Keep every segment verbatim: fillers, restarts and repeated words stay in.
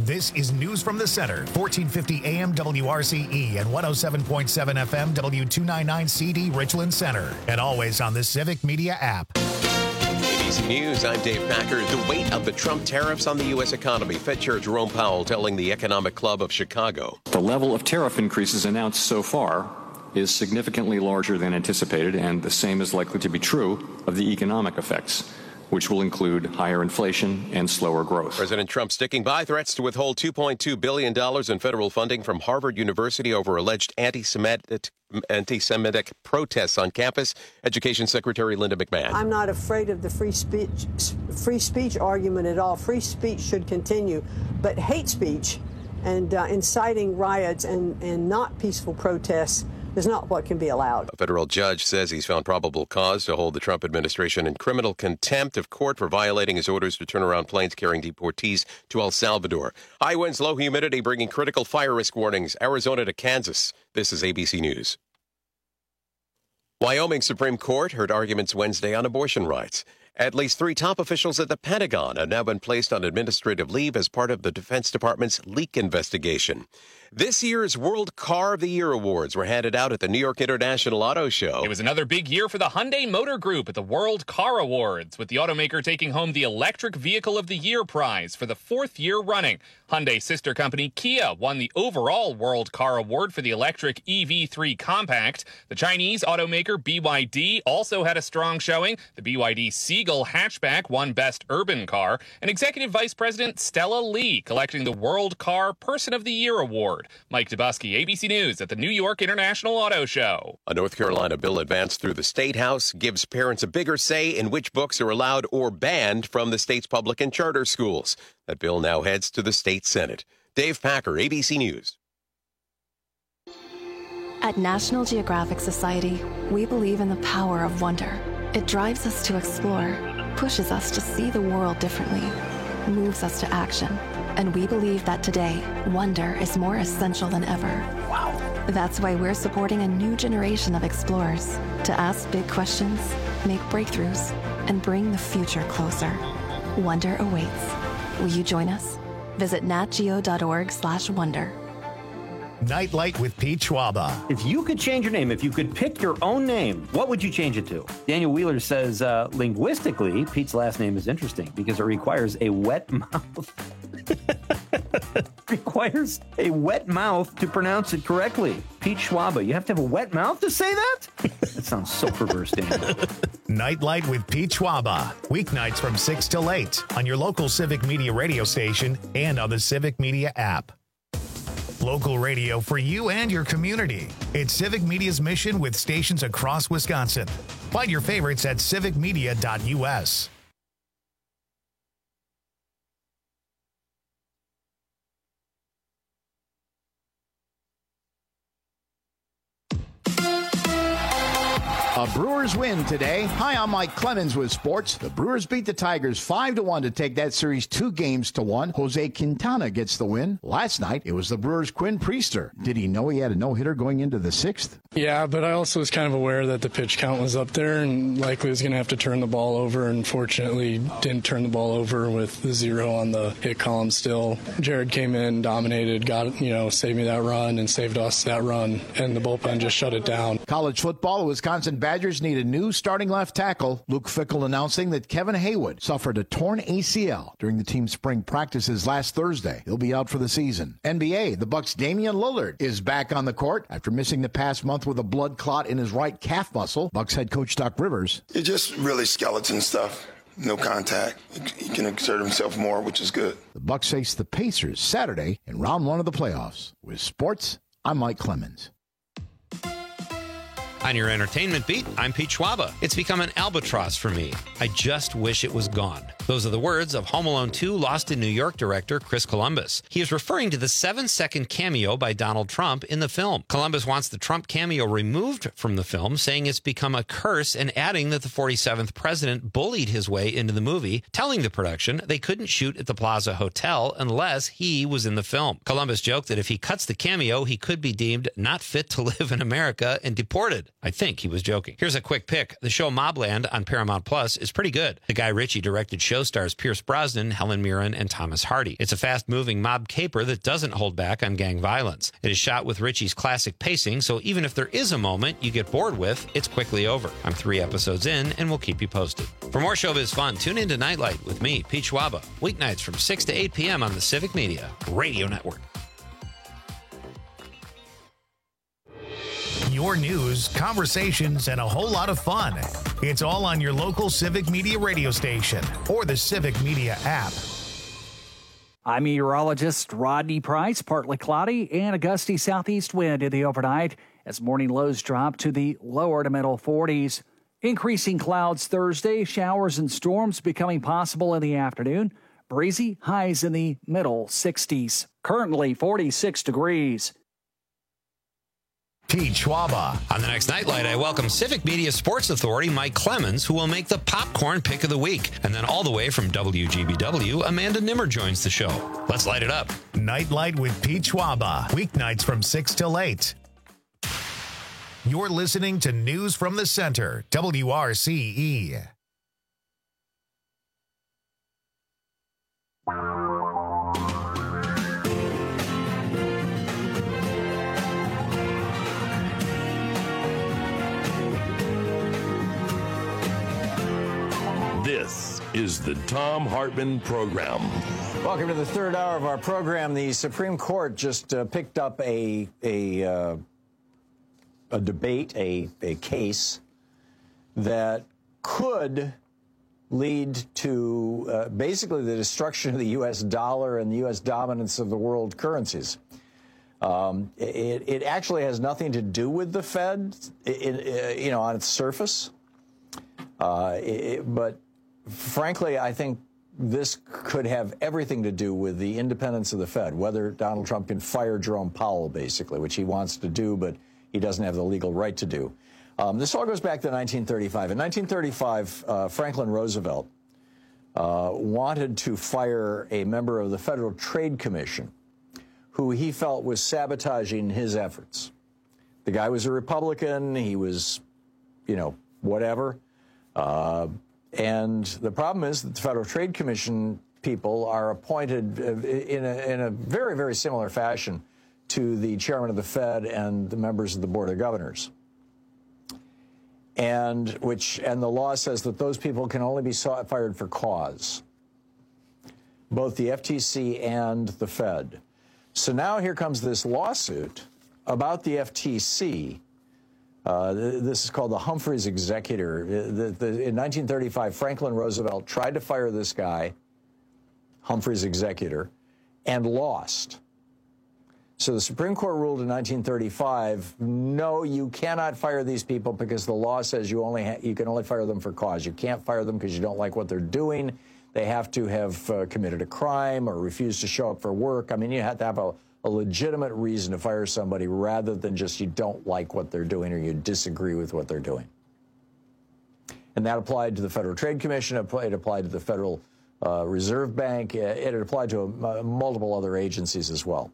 This is News from the Center, fourteen fifty A M W R C E and one oh seven point seven F M W two ninety-nine C D Richland Center. And always on the Civic Media app. A B C News, I'm Dave Packer. The weight of the Trump tariffs on the U S economy. Fed Chair Jerome Powell telling the Economic Club of Chicago. The level of tariff increases announced so far is significantly larger than anticipated, and the same is likely to be true of the economic effects, which will include higher inflation and slower growth. President Trump sticking by threats to withhold two point two billion dollars in federal funding from Harvard University over alleged anti-Semitic, anti-Semitic protests on campus. Education Secretary Linda McMahon. I'm not afraid of the free speech, free speech argument at all. Free speech should continue, but hate speech and uh, inciting riots and, and not peaceful protests is not what can be allowed. A federal judge says he's found probable cause to hold the Trump administration in criminal contempt of court for violating his orders to turn around planes carrying deportees to El Salvador. High winds, low humidity bringing critical fire risk warnings. Arizona to Kansas. This is A B C News. Wyoming Supreme Court heard arguments Wednesday on abortion rights. At least three top officials at the Pentagon have now been placed on administrative leave as part of the Defense Department's leak investigation. This year's World Car of the Year awards were handed out at the New York International Auto Show. It was another big year for the Hyundai Motor Group at the World Car Awards, with the automaker taking home the Electric Vehicle of the Year prize for the fourth year running. Hyundai's sister company Kia won the overall World Car Award for the electric E V three Compact. The Chinese automaker B Y D also had a strong showing. The B Y D Seagull hatchback won Best Urban Car, and Executive Vice President Stella Lee collecting the World Car Person of the Year award. Mike Dubusky, A B C News at the New York International Auto Show. A North Carolina bill advanced through the State House gives parents a bigger say in which books are allowed or banned from the state's public and charter schools. That bill now heads to the state Senate. Dave Packer, A B C News. At National Geographic Society, we believe in the power of wonder. It drives us to explore, pushes us to see the world differently, moves us to action. And we believe that today, wonder is more essential than ever. Wow. That's why we're supporting a new generation of explorers to ask big questions, make breakthroughs, and bring the future closer. Wonder awaits. Will you join us? Visit natgeo.org slash wonder. Nightlight with Pete Schwaba. If you could change your name, if you could pick your own name, what would you change it to? Daniel Wheeler says, uh, linguistically, Pete's last name is interesting because it requires a wet mouth. requires a wet mouth to pronounce it correctly. Pete Schwaba, you have to have a wet mouth to say that? That sounds so perverse, Daniel. Nightlight with Pete Schwaba. Weeknights from six till eight on your local Civic Media radio station and on the Civic Media app. Local radio for you and your community. It's Civic Media's mission with stations across Wisconsin. Find your favorites at civic media dot U S. A Brewers win today. Hi, I'm Mike Clemens with sports. The Brewers beat the Tigers five to one to take that series two games to one. Jose Quintana gets the win. Last night, it was the Brewers' Quinn Priester. Did he know he had a no-hitter going into the sixth? Yeah, but I also was kind of aware that the pitch count was up there and likely was going to have to turn the ball over, and fortunately didn't turn the ball over with the zero on the hit column still. Jared came in, dominated, got, you know, saved me that run and saved us that run, and the bullpen just shut it down. College football, the Wisconsin Badgers need a new starting left tackle. Luke Fickell announcing that Kevin Haywood suffered a torn A C L during the team's spring practices last Thursday. He'll be out for the season. N B A, the Bucks' Damian Lillard is back on the court after missing the past month with a blood clot in his right calf muscle. Bucks head coach Doc Rivers. It's just really skeleton stuff. No contact. He can exert himself more, which is good. The Bucks face the Pacers Saturday in round one of the playoffs. With sports, I'm Mike Clemens. On your entertainment beat, I'm Pete Schwaba. It's become an albatross for me. I just wish it was gone. Those are the words of Home Alone two Lost in New York director Chris Columbus. He is referring to the seven-second cameo by Donald Trump in the film. Columbus wants the Trump cameo removed from the film, saying it's become a curse, and adding that the forty-seventh president bullied his way into the movie, telling the production they couldn't shoot at the Plaza Hotel unless he was in the film. Columbus joked that if he cuts the cameo, he could be deemed not fit to live in America and deported. I think he was joking. Here's a quick pick. The show Mobland on Paramount Plus is pretty good. The Guy Ritchie directed show stars Pierce Brosnan, Helen Mirren, and Thomas Hardy. It's a fast-moving mob caper that doesn't hold back on gang violence. It is shot with Ritchie's classic pacing, so even if there is a moment you get bored with, it's quickly over. I'm three episodes in, and we'll keep you posted. For more showbiz fun, tune in to Nightlight with me, Pete Schwaba, weeknights from six to eight p.m. on the Civic Media Radio Network. Your news, conversations, and a whole lot of fun. It's all on your local Civic Media radio station or the Civic Media app. I'm meteorologist Rodney Price. Partly cloudy and a gusty southeast wind in the overnight as morning lows drop to the lower to middle forties. Increasing clouds Thursday, showers and storms becoming possible in the afternoon. Breezy, highs in the middle sixties. Currently forty-six degrees. Pete Schwaba. On the next Nightlight, I welcome Civic Media Sports Authority Mike Clemens, who will make the popcorn pick of the week. And then all the way from W G B W, Amanda Nimmer joins the show. Let's light it up. Nightlight with Pete Schwaba. Weeknights from six till eight. You're listening to News from the Center, W R C E. This is the Thom Hartmann Program. Welcome to the third hour of our program. The Supreme Court just uh, picked up a a, uh, a debate, a, a case that could lead to uh, basically the destruction of the U S dollar and the U S dominance of the world currencies. Um, it, it actually has nothing to do with the Fed, it, it, you know, on its surface. Uh, it, but frankly, I think this could have everything to do with the independence of the Fed, whether Donald Trump can fire Jerome Powell, basically, which he wants to do, but he doesn't have the legal right to do. Um, this all goes back to nineteen thirty-five. In nineteen thirty-five, uh, Franklin Roosevelt uh, wanted to fire a member of the Federal Trade Commission who he felt was sabotaging his efforts. The guy was a Republican. He was, you know, whatever. Uh, and the problem is that the Federal Trade Commission people are appointed in a, in a very, very similar fashion to the chairman of the Fed and the members of the Board of Governors. And which and the law says that those people can only be fired for cause, both the F T C and the Fed. So now here comes this lawsuit about the F T C. Uh, this is called the Humphreys Executor. The, the, in nineteen thirty-five, Franklin Roosevelt tried to fire this guy, Humphreys Executor, and lost. So the Supreme Court ruled in nineteen thirty-five, no, you cannot fire these people because the law says you only ha- you can only fire them for cause. You can't fire them because you don't like what they're doing. They have to have uh, committed a crime or refused to show up for work. I mean, you have to have a, a legitimate reason to fire somebody rather than just you don't like what they're doing or you disagree with what they're doing. And that applied to the Federal Trade Commission. It applied to the Federal uh, Reserve Bank. It applied to a, a, multiple other agencies as well.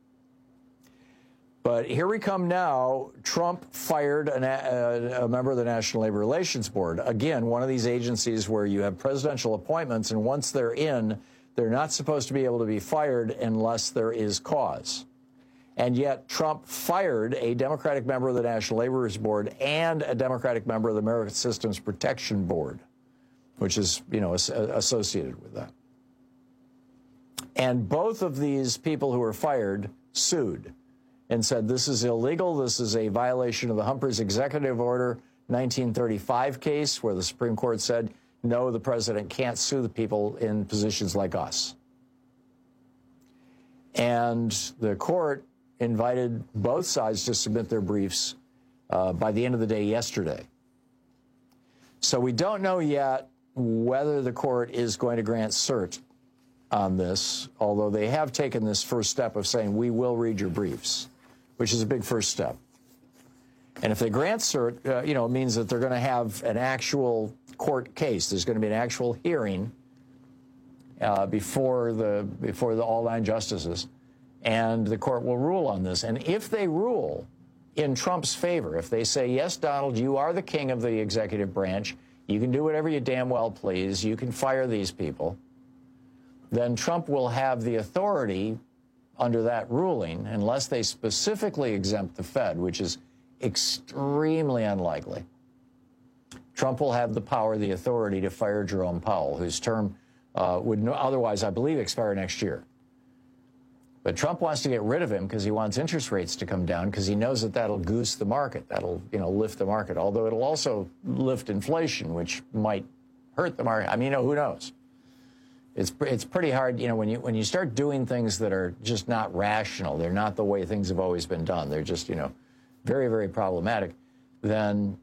But here we come now. Trump fired an, a, a member of the National Labor Relations Board. Again, one of these agencies where you have presidential appointments, and once they're in, they're not supposed to be able to be fired unless there is cause. And yet Trump fired a Democratic member of the National Labor Relations Board and a Democratic member of the Merit Systems Protection Board, which is, you know, associated with that. And both of these people who were fired sued and said, this is illegal. This is a violation of the Humphreys Executive Order nineteen thirty-five case, where the Supreme Court said, no, the president can't sue the people in positions like us. And the court invited both sides to submit their briefs uh, by the end of the day yesterday. So we don't know yet whether the court is going to grant cert on this, although they have taken this first step of saying, we will read your briefs, which is a big first step. And if they grant cert, uh, you know, it means that they're going to have an actual court case. There's going to be an actual hearing uh, before the before the all nine justices, and the court will rule on this. And if they rule in Trump's favor. If they say, yes, Donald, you are the king of the executive branch, you can do whatever you damn well please, you can fire these people, then Trump will have the authority under that ruling, unless they specifically exempt the Fed, which is extremely unlikely. Trump will have the power, the authority to fire Jerome Powell, whose term uh, would no, otherwise, I believe, expire next year. But Trump wants to get rid of him because he wants interest rates to come down, because he knows that that'll goose the market. That'll, you know, lift the market, although it'll also lift inflation, which might hurt the market. I mean, you know, who knows? It's, it's pretty hard, you know, when you, when you start doing things that are just not rational, they're not the way things have always been done, they're just, you know, very, very problematic, then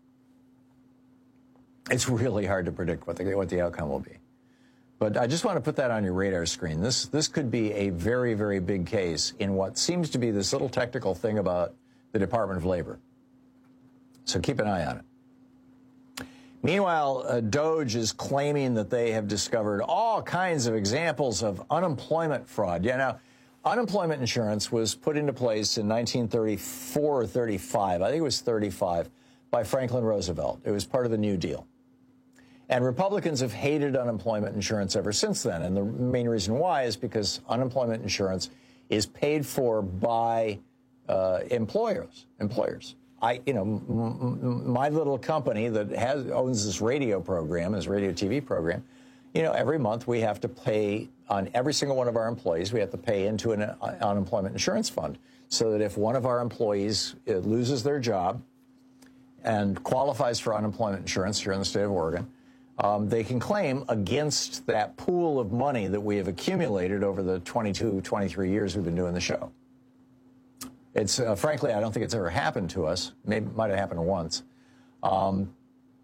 it's really hard to predict what the, what the outcome will be. But I just want to put that on your radar screen. This, this could be a very, very big case in what seems to be this little technical thing about the Department of Labor. So keep an eye on it. Meanwhile, uh, Doge is claiming that they have discovered all kinds of examples of unemployment fraud. Yeah, now, unemployment insurance was put into place in nineteen thirty-four or thirty-five. I think it was thirty-five, by Franklin Roosevelt. It was part of the New Deal. And Republicans have hated unemployment insurance ever since then. And the main reason why is because unemployment insurance is paid for by uh, employers. Employers. I, you know, m m my little company that has owns this radio program, this radio T V program, you know, every month we have to pay on every single one of our employees, we have to pay into an uh, unemployment insurance fund, so that if one of our employees uh, loses their job and qualifies for unemployment insurance here in the state of Oregon, um, they can claim against that pool of money that we have accumulated over the twenty-two, twenty-three years we've been doing the show. It's, uh, frankly, I don't think it's ever happened to us. Maybe it might have happened once. Um,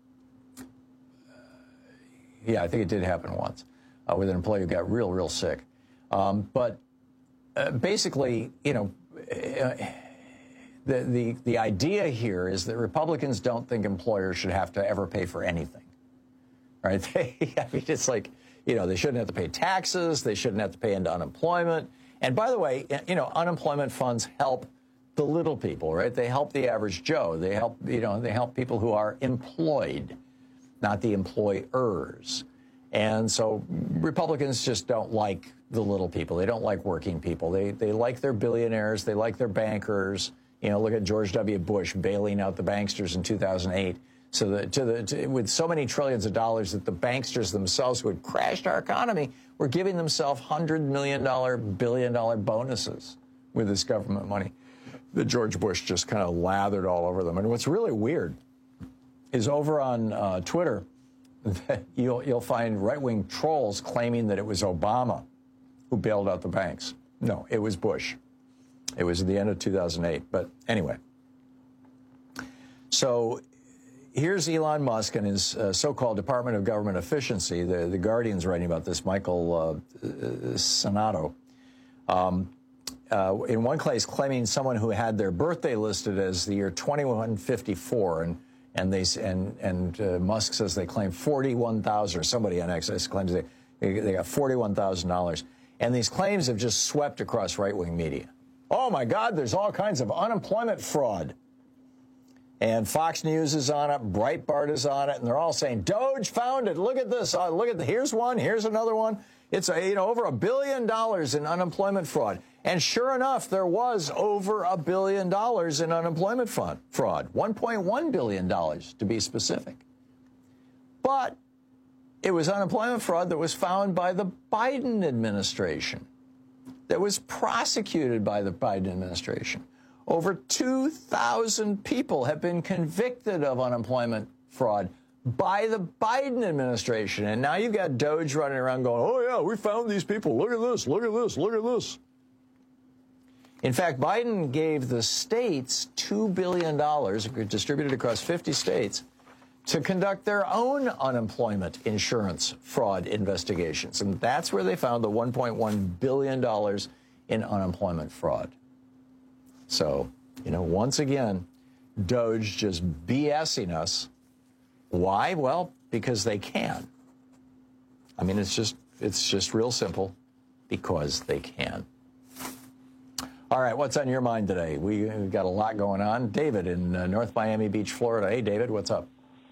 yeah, I think it did happen once uh, with an employee who got real, real sick. Um, but uh, basically, you know, uh, the, the, the idea here is that Republicans don't think employers should have to ever pay for anything. Right? They, I mean, it's like, you know, they shouldn't have to pay taxes. They shouldn't have to pay into unemployment. And by the way, you know, unemployment funds help the little people, right? They help the average Joe. They help, you know, they help people who are employed, not the employers. And so Republicans just don't like the little people. They don't like working people. They, they like their billionaires. They like their bankers. You know, look at George W. Bush bailing out the banksters in two thousand eight. So that to the, to, with so many trillions of dollars that the banksters themselves, who had crashed our economy, were giving themselves one hundred million dollars, billion dollar bonuses with this government money that George Bush just kind of lathered all over them. And what's really weird is over on uh, Twitter, you'll, you'll find right-wing trolls claiming that it was Obama who bailed out the banks. No, it was Bush. It was at the end of two thousand eight. But anyway, so here's Elon Musk and his uh, so-called Department of Government Efficiency. The, the Guardian's writing about this, Michael uh, uh, Sonato. Um, uh, in one case, claiming someone who had their birthday listed as the year twenty-one fifty-four, and and they and and uh, Musk says they claim forty-one thousand, or somebody on X claims they they got forty-one thousand dollars, and these claims have just swept across right-wing media. Oh my God, there's all kinds of unemployment fraud. And Fox News is on it, Breitbart is on it, and they're all saying, Doge found it. Look at this. Uh, look at the, here's one. Here's another one. It's a, you know, over a billion dollars in unemployment fraud. And sure enough, there was over a billion dollars in unemployment fraud. fraud, one point one billion dollars to be specific. But it was unemployment fraud that was found by the Biden administration, that was prosecuted by the Biden administration. Over two thousand people have been convicted of unemployment fraud by the Biden administration. And now you've got Doge running around going, oh, yeah, we found these people. Look at this, look at this, look at this. In fact, Biden gave the states two billion dollars, distributed across fifty states, to conduct their own unemployment insurance fraud investigations. And that's where they found the one point one billion dollars in unemployment fraud. So, you know, once again, Doge just BSing us. Why? Well, because they can. I mean, it's just, it's just real simple, because they can. All All right, what's on your mind today? We, we've got a lot going on. David in uh, North Miami Beach, Florida. Hey, David, what's up?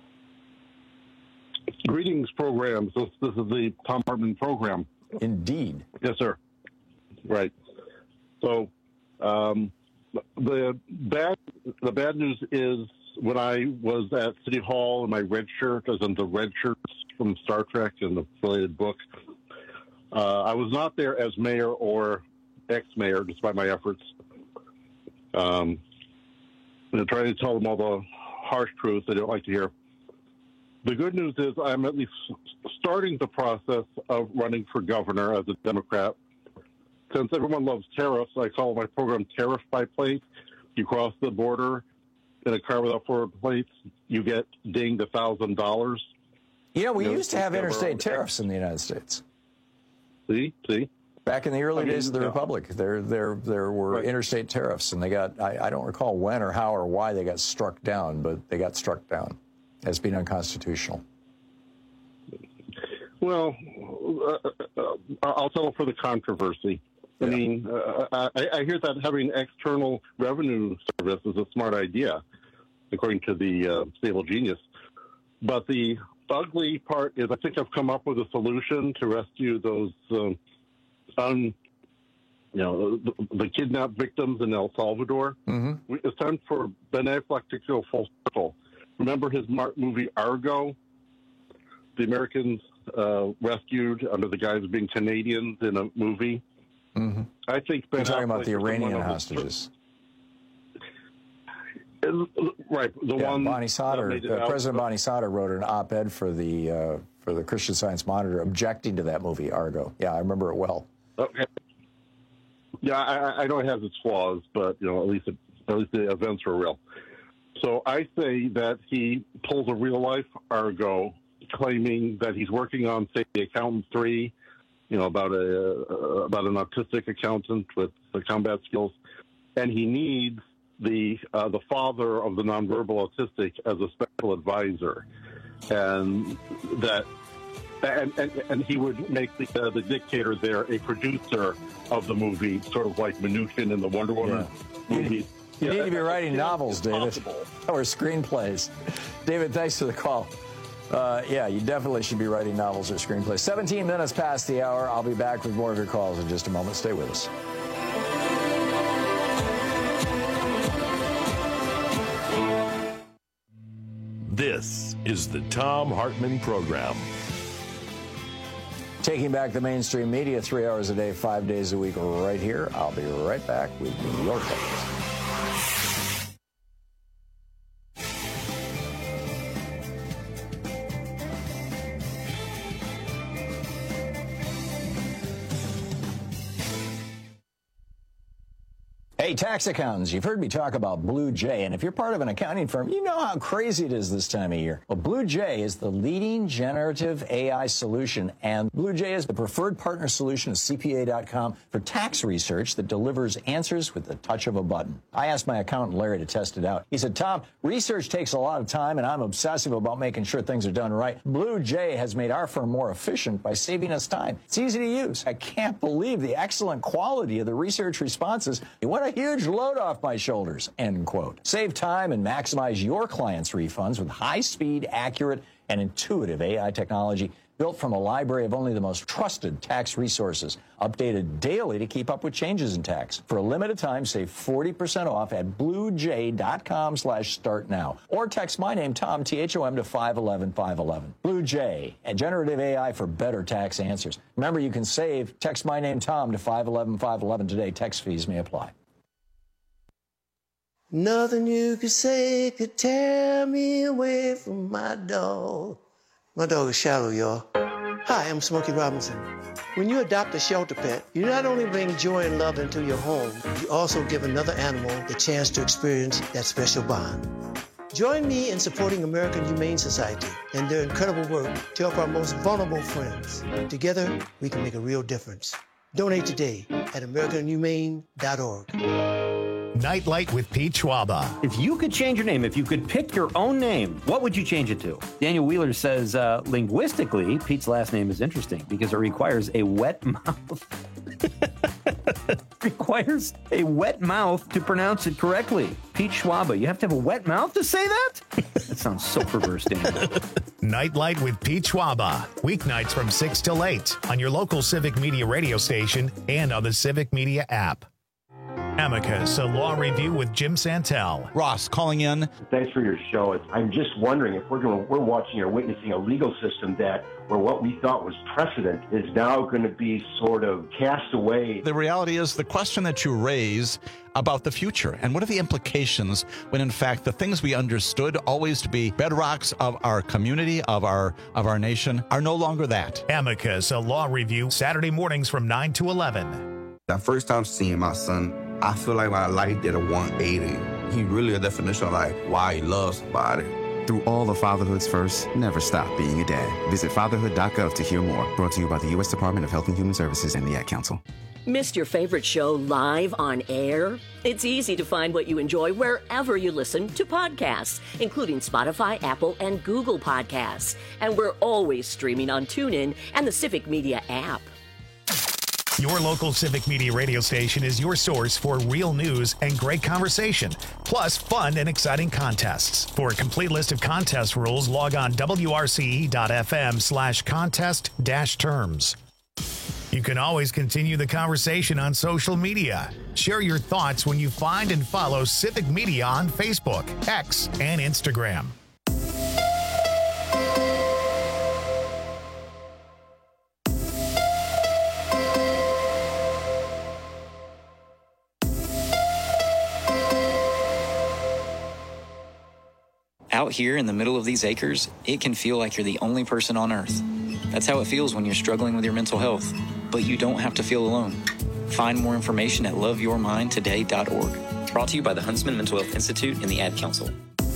Greetings, programs. This, this is the Thom Hartmann program. Indeed. Yes, sir. Right. So, um, the bad the bad news is when I was at City Hall in my red shirt, as in the red shirts from Star Trek and the related book, uh, I was not there as mayor or ex-mayor, despite my efforts. Um, I'm trying to tell them all the harsh truths they don't like to hear. The good news is I'm at least starting the process of running for governor as a Democrat. Since everyone loves tariffs, I call my program Tariff by Plate. You cross the border in a car without four plates, you get dinged one thousand dollars. You know, we you used know, to have interstate tariffs in the United States. See? See? Back in the early I mean, days of the yeah. Republic, there there there were Right. interstate tariffs, and they got, I, I don't recall when or how or why they got struck down, but they got struck down as being unconstitutional. Well, uh, uh, I'll settle for the controversy. I mean, uh, I, I hear that having external revenue service is a smart idea, according to the uh, Stable Genius. But the ugly part is I think I've come up with a solution to rescue those, um, un, you know, the, the kidnapped victims in El Salvador. Mm-hmm. It's time for Ben Affleck to go full circle. Remember his movie Argo? The Americans uh, rescued under the guise of being Canadians in a movie. Mm-hmm. I think Ben You're talking Affleck about the is Iranian one of the- hostages. Right, the yeah, one Bonnie that made Sauter, it uh, out. President Bonnie Sauter wrote an op-ed for the uh, for the Christian Science Monitor objecting to that movie Argo. Yeah, I remember it well. Okay. Yeah, I, I know it has its flaws, but you know, at least it, at least the events were real. So I say that he pulls a real life Argo, claiming that he's working on, say, The Accountant three, you know, about a uh, about an autistic accountant with the combat skills, and he needs the uh, the father of the nonverbal autistic as a special advisor, and that and and, and he would make the uh, the dictator there a producer of the movie, sort of like Mnuchin in the Wonder Woman Yeah. movies. You Yeah, need to be I- I writing think novels, it's David, possible. or screenplays. David, thanks for the call. Uh, yeah, you definitely should be writing novels or screenplays. seventeen minutes past the hour. I'll be back with more of your calls in just a moment. Stay with us. This is the Thom Hartmann Program. Taking back the mainstream media three hours a day, five days a week, right here. I'll be right back with your calls. Hey, tax accountants, you've heard me talk about Blue Jay, and if you're part of an accounting firm, you know how crazy it is this time of year. Well, Blue Jay is the leading generative A I solution, and Blue Jay is the preferred partner solution of C P A dot com for tax research that delivers answers with the touch of a button. I asked my accountant, Larry, to test it out. He said, Tom, research takes a lot of time, and I'm obsessive about making sure things are done right. Blue Jay has made our firm more efficient by saving us time. It's easy to use. I can't believe the excellent quality of the research responses. What a huge load off my shoulders, end quote. Save time and maximize your clients' refunds with high-speed, accurate, and intuitive A I technology built from a library of only the most trusted tax resources, updated daily to keep up with changes in tax. For a limited time, save forty percent off at bluejay.com slash start now. Or text my name, Tom, T H O M, to five one one five one one. Blue Jay, and generative A I for better tax answers. Remember, you can save. Text my name, Tom, to five one one five one one today. Text fees may apply. Nothing you could say could tear me away from my dog. My dog is Shadow, y'all. Hi, I'm Smokey Robinson. When you adopt a shelter pet, you not only bring joy and love into your home, you also give another animal the chance to experience that special bond. Join me in supporting American Humane Society and their incredible work to help our most vulnerable friends. Together, we can make a real difference. Donate today at american humane dot org. Nightlight with Pete Schwaba. If you could change your name, if you could pick your own name, what would you change it to? Daniel Wheeler says, uh, linguistically, Pete's last name is interesting because it requires a wet mouth. requires a wet mouth to pronounce it correctly. Pete Schwaba, you have to have a wet mouth to say that? That sounds so perverse, Daniel. Nightlight with Pete Schwaba. Weeknights from six till eight on your local Civic Media radio station and on the Civic Media app. Amicus, a law review with Jim Santel. Ross calling in. Thanks for your show. It's, I'm just wondering if we're going, we're watching or witnessing a legal system that where what we thought was precedent is now going to be sort of cast away. The reality is the question that you raise about the future and what are the implications when in fact the things we understood always to be bedrocks of our community, of our of our nation, are no longer that. Amicus, a law review, Saturday mornings from nine to eleven. The first time seeing my son, I feel like my life did a one eighty. He really a definition of like why he loves somebody. Through all of fatherhood's first, never stop being a dad. Visit fatherhood dot gov to hear more. Brought to you by the U S Department of Health and Human Services and the Ad Council. Missed your favorite show live on air? It's easy to find what you enjoy wherever you listen to podcasts, including Spotify, Apple, and Google Podcasts. And we're always streaming on TuneIn and the Civic Media app. Your local Civic Media radio station is your source for real news and great conversation, plus fun and exciting contests. For a complete list of contest rules, log on W R C E dot F M slash contest dash terms. You can always continue the conversation on social media. Share your thoughts when you find and follow Civic Media on Facebook, X, and Instagram. Out here in the middle of these acres, it can feel like you're the only person on earth. That's how it feels when you're struggling with your mental health, but you don't have to feel alone. Find more information at love your mind today dot org. Brought to you by the Huntsman Mental Health Institute and the Ad Council.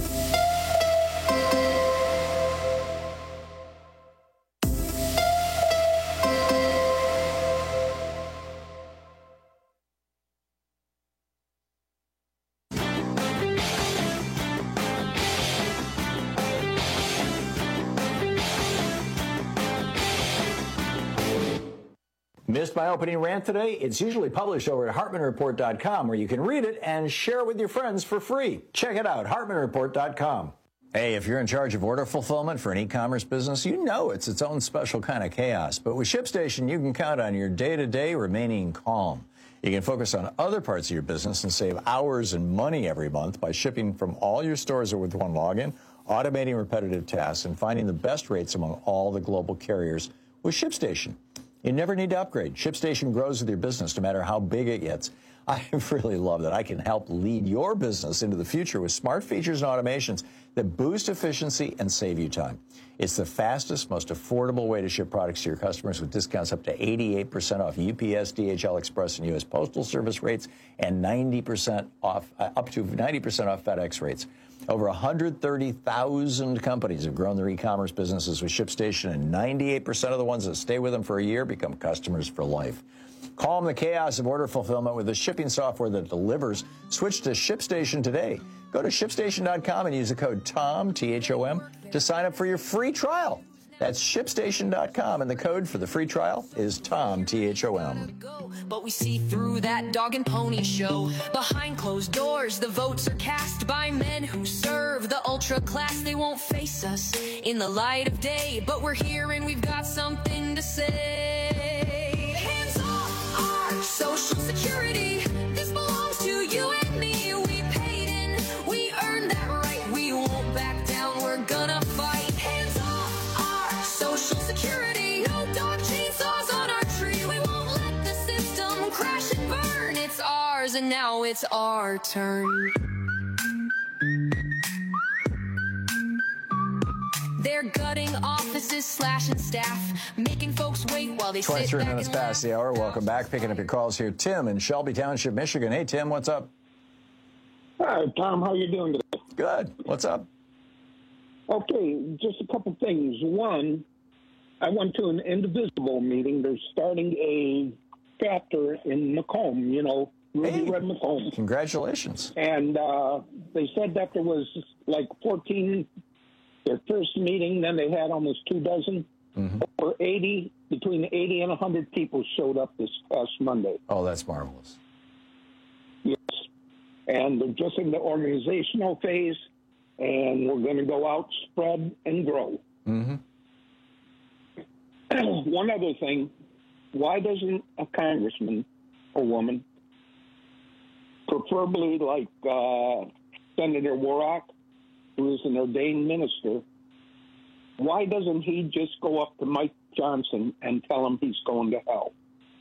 Missed my opening rant today? It's usually published over at Hartman Report dot com, where you can read it and share it with your friends for free. Check it out, Hartman Report dot com. Hey, if you're in charge of order fulfillment for an e-commerce business, you know it's its own special kind of chaos. But with ShipStation, you can count on your day-to-day remaining calm. You can focus on other parts of your business and save hours and money every month by shipping from all your stores with one login, automating repetitive tasks, and finding the best rates among all the global carriers with ShipStation. You never need to upgrade. ShipStation grows with your business no matter how big it gets. I really love that I can help lead your business into the future with smart features and automations that boost efficiency and save you time. It's the fastest, most affordable way to ship products to your customers with discounts up to eighty-eight percent off U P S, D H L Express, and U S Postal Service rates and ninety percent off, uh, up to ninety percent off FedEx rates. Over one hundred thirty thousand companies have grown their e-commerce businesses with ShipStation, and ninety-eight percent of the ones that stay with them for a year become customers for life. Calm the chaos of order fulfillment with the shipping software that delivers. Switch to ShipStation today. Go to ShipStation dot com and use the code TOM, T H O M, to sign up for your free trial. That's ShipStation dot com, and the code for the free trial is TOM, T H O M. But we see through that dog and pony show. Behind closed doors, the votes are cast by men who serve the ultra class. They won't face us in the light of day, but we're here and we've got something to say. Hands off our social security. This belongs to you and me. We paid in, we earned that right. We won't back down, we're gonna fight. Hands off our social security. No dog chainsaws on our tree. We won't let the system crash and burn. It's ours and now it's our turn. They're gutting offices, slashing staff, making folks wait while they sit back twenty-three minutes past the hour. Welcome back. Picking up your calls here. Tim in Shelby Township, Michigan. Hey, Tim, what's up? Hi, Tom. How you doing today? Good. What's up? Okay, just a couple things. One, I went to an Indivisible meeting. They're starting a chapter in Macomb, you know, Ruby Hey. Red Macomb. Congratulations. And uh, they said that there was like fourteen, their first meeting, then they had almost two dozen. Mm-hmm. Over eighty, between eighty and one hundred people showed up this past Monday. Oh, that's marvelous. Yes. And they're just in the organizational phase, and we're going to go out, spread, and grow. Mm-hmm. One other thing, why doesn't a congressman or woman, preferably like uh, Senator Warnock, who is an ordained minister, why doesn't he just go up to Mike Johnson and tell him he's going to hell?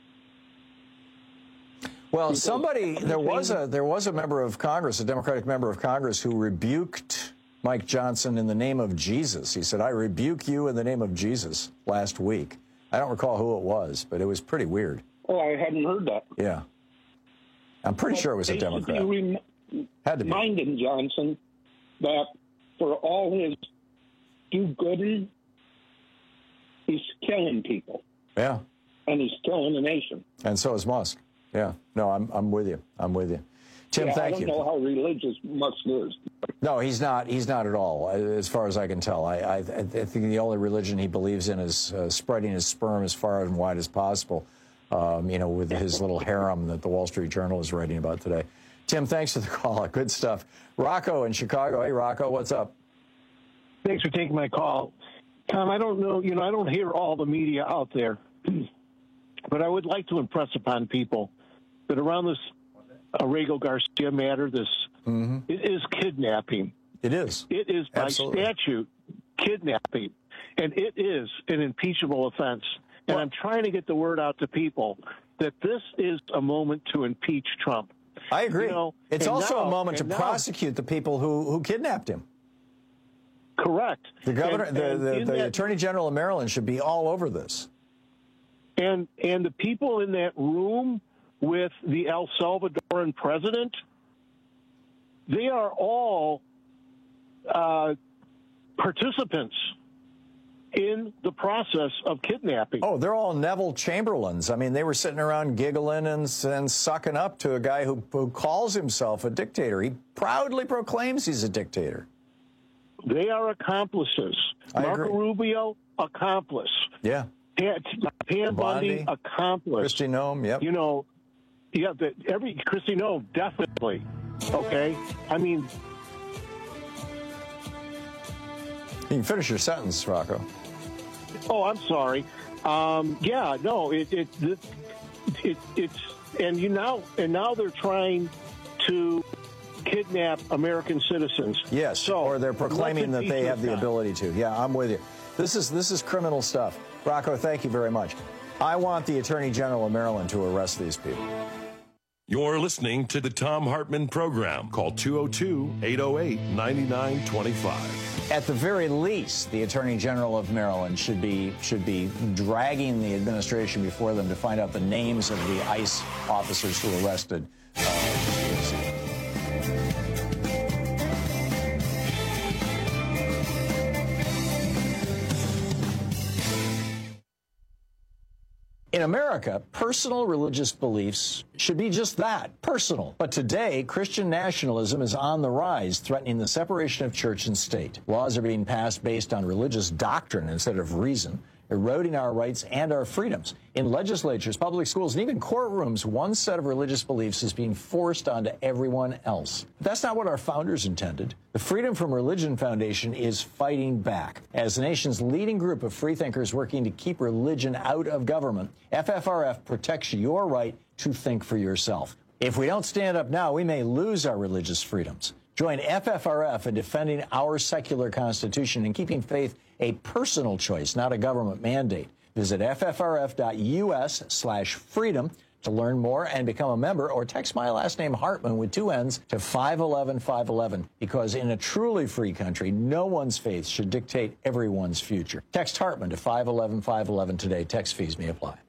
Well, somebody there was a there was a member of Congress, a Democratic member of Congress, who rebuked Mike Johnson in the name of Jesus. He said, "I rebuke you in the name of Jesus," last week. I don't recall who it was, but it was pretty weird. Oh, I hadn't heard that. Yeah, I'm pretty well, sure it was a Democrat. Rem- Had to be. Reminding Johnson that for all his do-gooding, he's killing people. Yeah, and he's killing the nation. And so is Musk. Yeah, no, I'm I'm with you. I'm with you, Tim. Yeah, thank I don't you. know how religious Musk is. No, he's not. He's not at all, as far as I can tell. I I, I think the only religion he believes in is uh, spreading his sperm as far and wide as possible. Um, you know, with his little harem that the Wall Street Journal is writing about today. Tim, thanks for the call. Good stuff. Rocco in Chicago. Hey, Rocco, what's up? Thanks for taking my call, Tom. I don't know. You know, I don't hear all the media out there, but I would like to impress upon people that around this Arrigo Garcia matter, this mm-hmm. it is kidnapping. It is. It is by Absolutely. statute kidnapping, and it is an impeachable offense. And well, I'm trying to get the word out to people that this is a moment to impeach Trump. I agree. You know, it's also now, a moment to now, prosecute the people who, who kidnapped him. Correct. The governor, and, the, and the, the that, Attorney General of Maryland should be all over this. And and the people in that room with the El Salvadoran president, they are all uh, participants in the process of kidnapping. Oh, they're all Neville Chamberlains. I mean, they were sitting around giggling and, and sucking up to a guy who, who calls himself a dictator. He proudly proclaims he's a dictator. They are accomplices. I Marco agree. Rubio, accomplice. Yeah. Pam, Pam Bundy, Bondi, accomplice. Kristi Noem, yep. You know, yeah, the, every Kristi Noem, definitely. Okay? I mean... You can finish your sentence, Rocco. Oh, I'm sorry. Um, yeah, no, it, it, it, it, it's, and you now, and now they're trying to kidnap American citizens. Yes, so, or they're proclaiming that they have the ability to. Yeah, I'm with you. This is this is criminal stuff. Rocco, thank you very much. I want the Attorney General of Maryland to arrest these people. You're listening to the Thom Hartmann Program. Call two oh two, eight oh eight, nine nine two five. At the very least, the Attorney General of Maryland should be should be dragging the administration before them to find out the names of the ICE officers who arrested uh, In America, personal religious beliefs should be just that, personal. But today, Christian nationalism is on the rise, threatening the separation of church and state. Laws are being passed based on religious doctrine instead of reason, eroding our rights and our freedoms. In legislatures, public schools, and even courtrooms, one set of religious beliefs is being forced onto everyone else. But that's not what our founders intended. The Freedom from Religion Foundation is fighting back. As the nation's leading group of freethinkers working to keep religion out of government, F F R F protects your right to think for yourself. If we don't stand up now, we may lose our religious freedoms. Join F F R F in defending our secular constitution and keeping faith a personal choice, not a government mandate. Visit ffrf.us slash freedom to learn more and become a member, or text my last name Hartman with two N's to five one one five one one, because in a truly free country, no one's faith should dictate everyone's future. Text Hartman to five one one five one one today. Text fees may apply.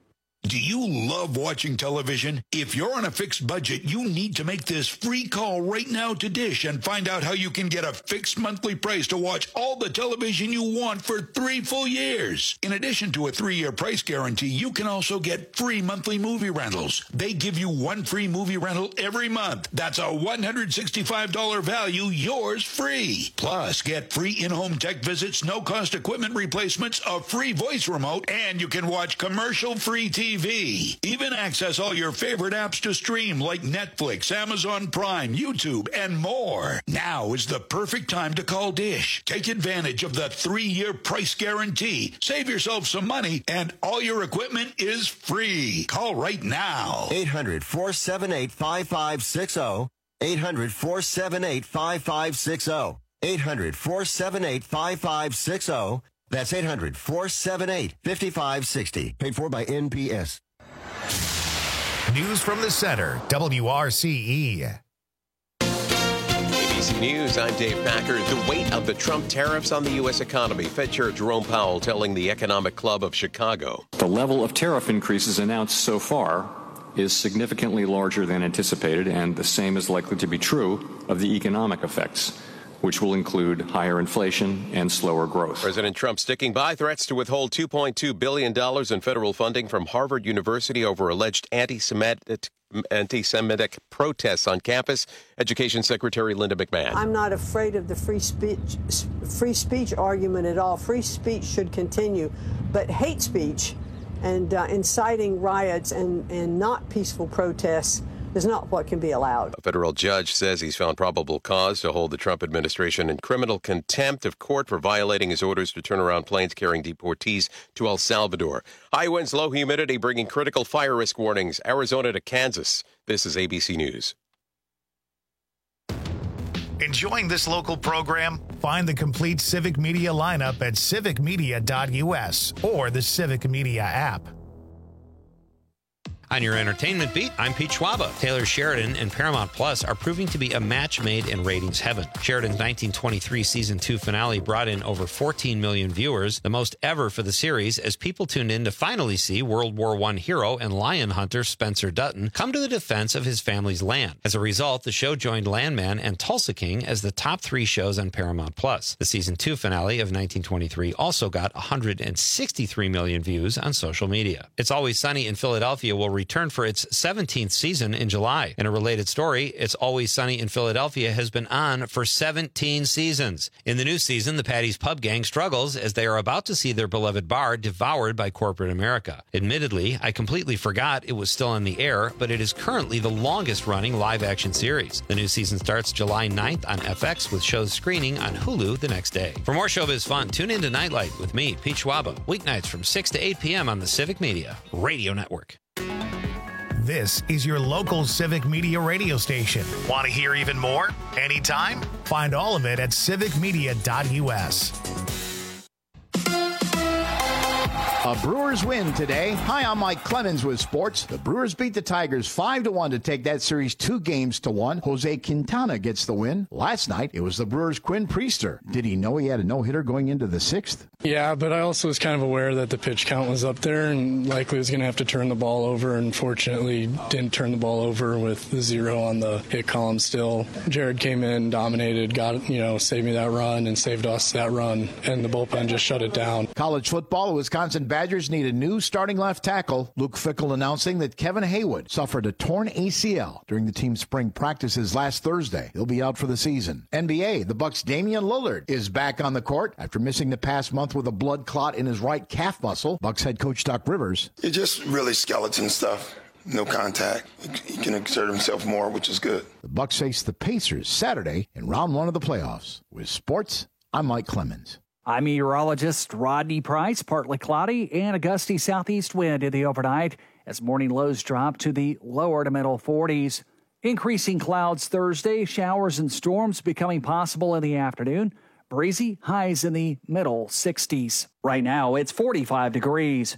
Do you love watching television? If you're on a fixed budget, you need to make this free call right now to Dish and find out how you can get a fixed monthly price to watch all the television you want for three full years. In addition to a three-year price guarantee, you can also get free monthly movie rentals. They give you one free movie rental every month. That's a one hundred sixty-five dollars value, yours free. Plus, get free in-home tech visits, no-cost equipment replacements, a free voice remote, and you can watch commercial-free T V. Even access all your favorite apps to stream like Netflix, Amazon Prime, YouTube, and more. Now is the perfect time to call Dish. Take advantage of the three-year price guarantee. Save yourself some money, and all your equipment is free. Call right now. eight hundred, four seven eight, five five six zero. eight hundred, four seven eight, five five six zero. eight hundred, four seven eight, five five six zero. That's eight hundred, four seven eight, five five six zero. Paid for by N P S. News from the Center, W R C E. A B C News, I'm Dave Packer. The weight of the Trump tariffs on the U S economy. Fed Chair Jerome Powell telling the Economic Club of Chicago. The level of tariff increases announced so far is significantly larger than anticipated, and the same is likely to be true of the economic effects, which will include higher inflation and slower growth. President Trump sticking by threats to withhold two point two billion dollars in federal funding from Harvard University over alleged anti-Semitic, anti-Semitic protests on campus. Education Secretary Linda McMahon. I'm not afraid of the free speech, free speech argument at all. Free speech should continue, but hate speech and uh, inciting riots and, and not peaceful protests is not what can be allowed. A federal judge says he's found probable cause to hold the Trump administration in criminal contempt of court for violating his orders to turn around planes carrying deportees to El Salvador. High winds, low humidity bringing critical fire risk warnings. Arizona to Kansas. This is A B C News. Enjoying this local program? Find the complete Civic Media lineup at civic media dot U S or the Civic Media app. On your entertainment beat, I'm Pete Schwaba. Taylor Sheridan and Paramount Plus are proving to be a match made in ratings heaven. Sheridan's nineteen twenty-three season two finale brought in over fourteen million viewers, the most ever for the series, as people tuned in to finally see World War One hero and lion hunter Spencer Dutton come to the defense of his family's land. As a result, the show joined Landman and Tulsa King as the top three shows on Paramount Plus. The season two finale of nineteen twenty-three also got one hundred sixty-three million views on social media. It's Always Sunny in Philadelphia will return for its seventeenth season in July. In a related story, It's Always Sunny in Philadelphia has been on for seventeen seasons. In the new season, the Patty's Pub Gang struggles as they are about to see their beloved bar devoured by corporate America. Admittedly, I completely forgot it was still on the air, but it is currently the longest-running live-action series. The new season starts July ninth on F X, with shows screening on Hulu the next day. For more showbiz fun, tune in to Nightlight with me, Pete Schwaba, weeknights from six to eight p.m. on the Civic Media Radio Network. This is your local Civic Media radio station. Want to hear even more? Anytime? Find all of it at civic media dot U S. A Brewers win today. Hi, I'm Mike Clemens with sports. The Brewers beat the Tigers five to one to take that series two games to one. Jose Quintana gets the win. Last night, it was the Brewers' Quinn Priester. Did he know he had a no-hitter going into the sixth? Yeah, but I also was kind of aware that the pitch count was up there and likely was going to have to turn the ball over, and fortunately didn't turn the ball over with the zero on the hit column still. Jared came in, dominated, got, you know, saved me that run and saved us that run, and the bullpen just shut it down. College football, the Wisconsin Badgers need a new starting left tackle. Luke Fickell announcing that Kevin Haywood suffered a torn A C L during the team's spring practices last Thursday. He'll be out for the season. N B A, the Bucks' Damian Lillard is back on the court after missing the past month with a blood clot in his right calf muscle. Bucks head coach Doc Rivers. It's just really skeleton stuff. No contact. He can exert himself more, which is good. The Bucks face the Pacers Saturday in round one of the playoffs. With sports, I'm Mike Clemens. I'm meteorologist Rodney Price. Partly cloudy and a gusty southeast wind in the overnight as morning lows drop to the lower to middle forties. Increasing clouds Thursday, showers and storms becoming possible in the afternoon. Breezy, highs in the middle sixties. Right now, it's forty-five degrees.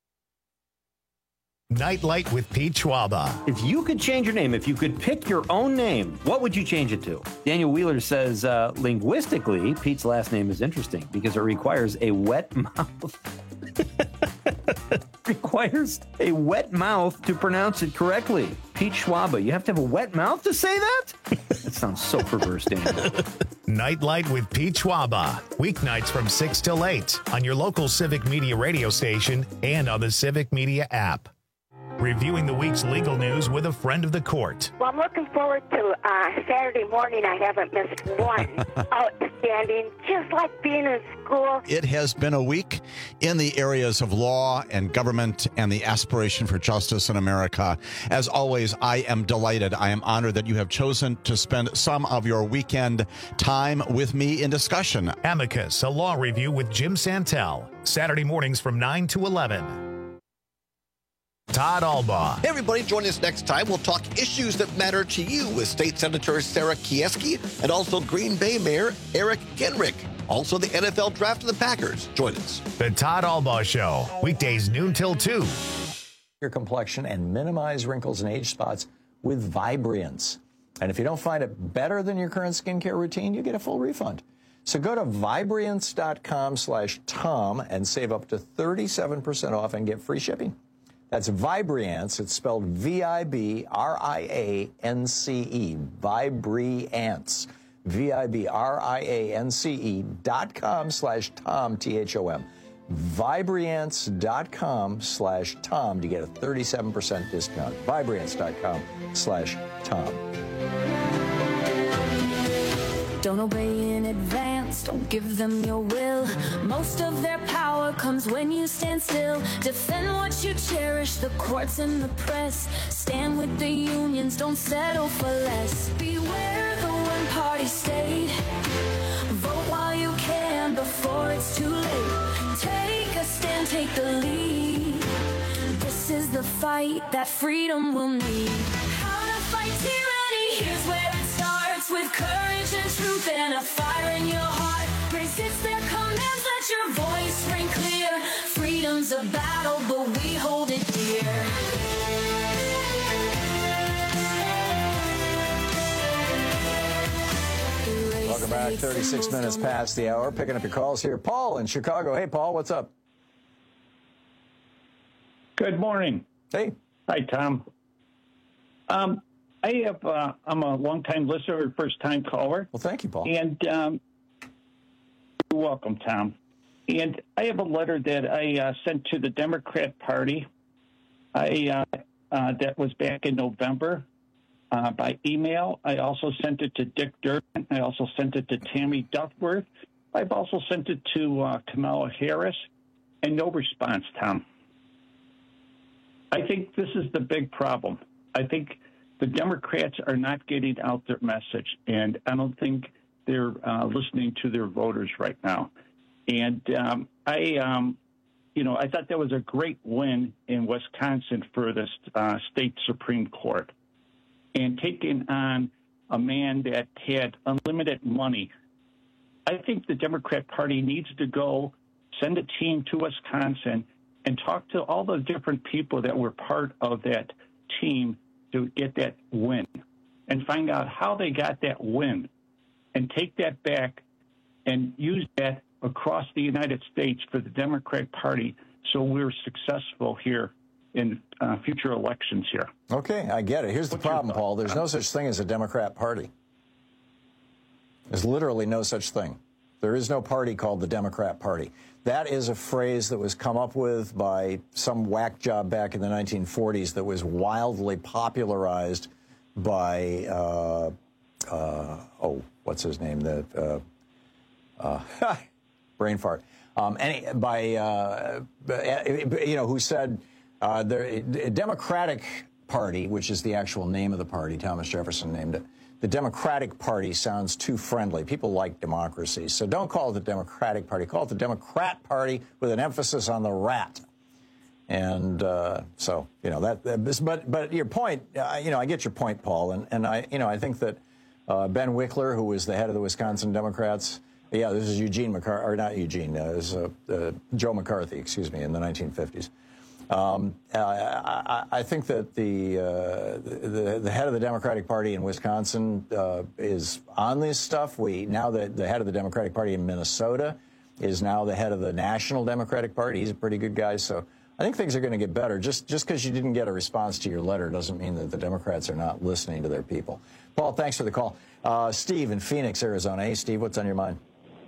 Nightlight with Pete Schwaba. If you could change your name, if you could pick your own name, what would you change it to? Daniel Wheeler says, uh, linguistically, Pete's last name is interesting because it requires a wet mouth. requires a wet mouth to pronounce it correctly. Pete Schwaba, you have to have a wet mouth to say that? That sounds so perverse, Daniel. Nightlight with Pete Schwaba. Weeknights from six till eight on your local Civic Media radio station and on the Civic Media app. Reviewing the week's legal news with a friend of the court. Well, I'm looking forward to uh, Saturday morning. I haven't missed one. Outstanding, just like being in school. It has been a week in the areas of law and government and the aspiration for justice in America. As always, I am delighted. I am honored that you have chosen to spend some of your weekend time with me in discussion. Amicus, a law review with Jim Santel. Saturday mornings from nine to eleven. Todd Albaugh. Hey everybody, join us next time. We'll talk issues that matter to you with State Senator Sarah Kieski and also Green Bay Mayor Eric Genrich. Also the N F L draft of the Packers. Join us. The Todd Albaugh Show, weekdays noon till two. Your complexion and minimize wrinkles and age spots with Vibriance. And if you don't find it better than your current skincare routine, you get a full refund. So go to Vibriance.com slash Tom and save up to thirty-seven percent off and get free shipping. That's Vibriance. It's spelled V I B R I A N C E. Vibriance. V I B R I A N C E dot com slash Tom, T H O M. Vibriance.com slash Tom to get a thirty-seven percent discount. Vibriance.com slash Tom. Don't obey in advance, don't give them your will. Most of their power comes when you stand still. Defend what you cherish, the courts and the press. Stand with the unions, don't settle for less. Beware the one-party state. Vote while you can before it's too late. Take a stand, take the lead. This is the fight that freedom will need. How to fight tyranny, here's where it starts. With courage and truth and a fire in your heart. Resist their commands, let your voice ring clear. Freedom's a battle, but we hold it dear. Welcome back. thirty-six minutes past the hour. Picking up your calls here. Paul in Chicago. Hey, Paul, what's up? Good morning. Hey. Hi, Tom. Um, I have, uh, I'm a longtime listener, first-time caller. Well, thank you, Paul. And um, you're welcome, Tom. And I have a letter that I uh, sent to the Democrat Party. I uh, uh, that was back in November uh, by email. I also sent it to Dick Durbin. I also sent it to Tammy Duckworth. I've also sent it to uh, Kamala Harris, and no response, Tom. I think this is the big problem. I think the Democrats are not getting out their message, and I don't think they're uh, listening to their voters right now. And um, I, um, you know, I thought that was a great win in Wisconsin for the uh, state Supreme Court, and taking on a man that had unlimited money. I think the Democrat Party needs to go send a team to Wisconsin and talk to all the different people that were part of that team to get that win, and find out how they got that win, and take that back and use that across the United States for the Democrat Party, so we're successful here in uh, future elections here. Okay, I get it. Here's the problem, Paul. There's no such thing as a Democrat Party. There's literally no such thing. There is no party called the Democrat Party. That is a phrase that was come up with by some whack job back in the nineteen forties that was wildly popularized by, uh, uh, oh, what's his name? The uh, uh, brain fart. Um, any, by, uh, you know, who said uh, the Democratic Party, which is the actual name of the party, Thomas Jefferson named it. The Democratic Party sounds too friendly. People like democracy. So don't call it the Democratic Party. Call it the Democrat Party with an emphasis on the rat. And uh, so, you know, that, that but but your point, uh, you know, I get your point, Paul. And, and I, you know, I think that uh, Ben Wickler, who was the head of the Wisconsin Democrats, yeah, this is Eugene McCarthy, or not Eugene, uh, this is uh, uh, Joe McCarthy, excuse me, in the nineteen fifties. Um, uh, I, I think that the, uh, the the head of the Democratic Party in Wisconsin uh, is on this stuff. We now the, the head of the Democratic Party in Minnesota is now the head of the National Democratic Party. He's a pretty good guy. So I think things are going to get better. Just just because you didn't get a response to your letter doesn't mean that the Democrats are not listening to their people. Paul, thanks for the call. Uh, Steve in Phoenix, Arizona. Hey, Steve, what's on your mind?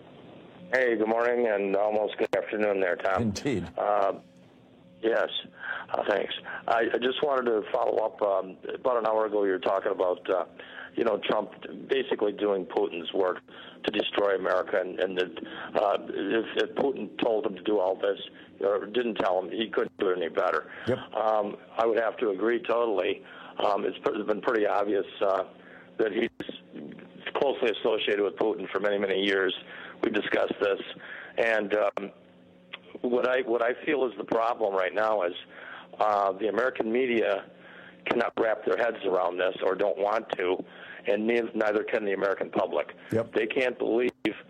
Hey, good morning and almost good afternoon there, Tom. Indeed. Uh, yes, uh, thanks. I, I just wanted to follow up. Um, about an hour ago, you were talking about, uh, you know, Trump basically doing Putin's work to destroy America, and, and that uh, if, if Putin told him to do all this, or didn't tell him, he couldn't do it any better. Yep. Um, I would have to agree totally. Um, it's been pretty obvious uh, that he's closely associated with Putin for many, many years. We've discussed this, and um, what I what I feel is the problem right now is uh, the American media cannot wrap their heads around this, or don't want to, and neither, neither can the American public. Yep. They can't believe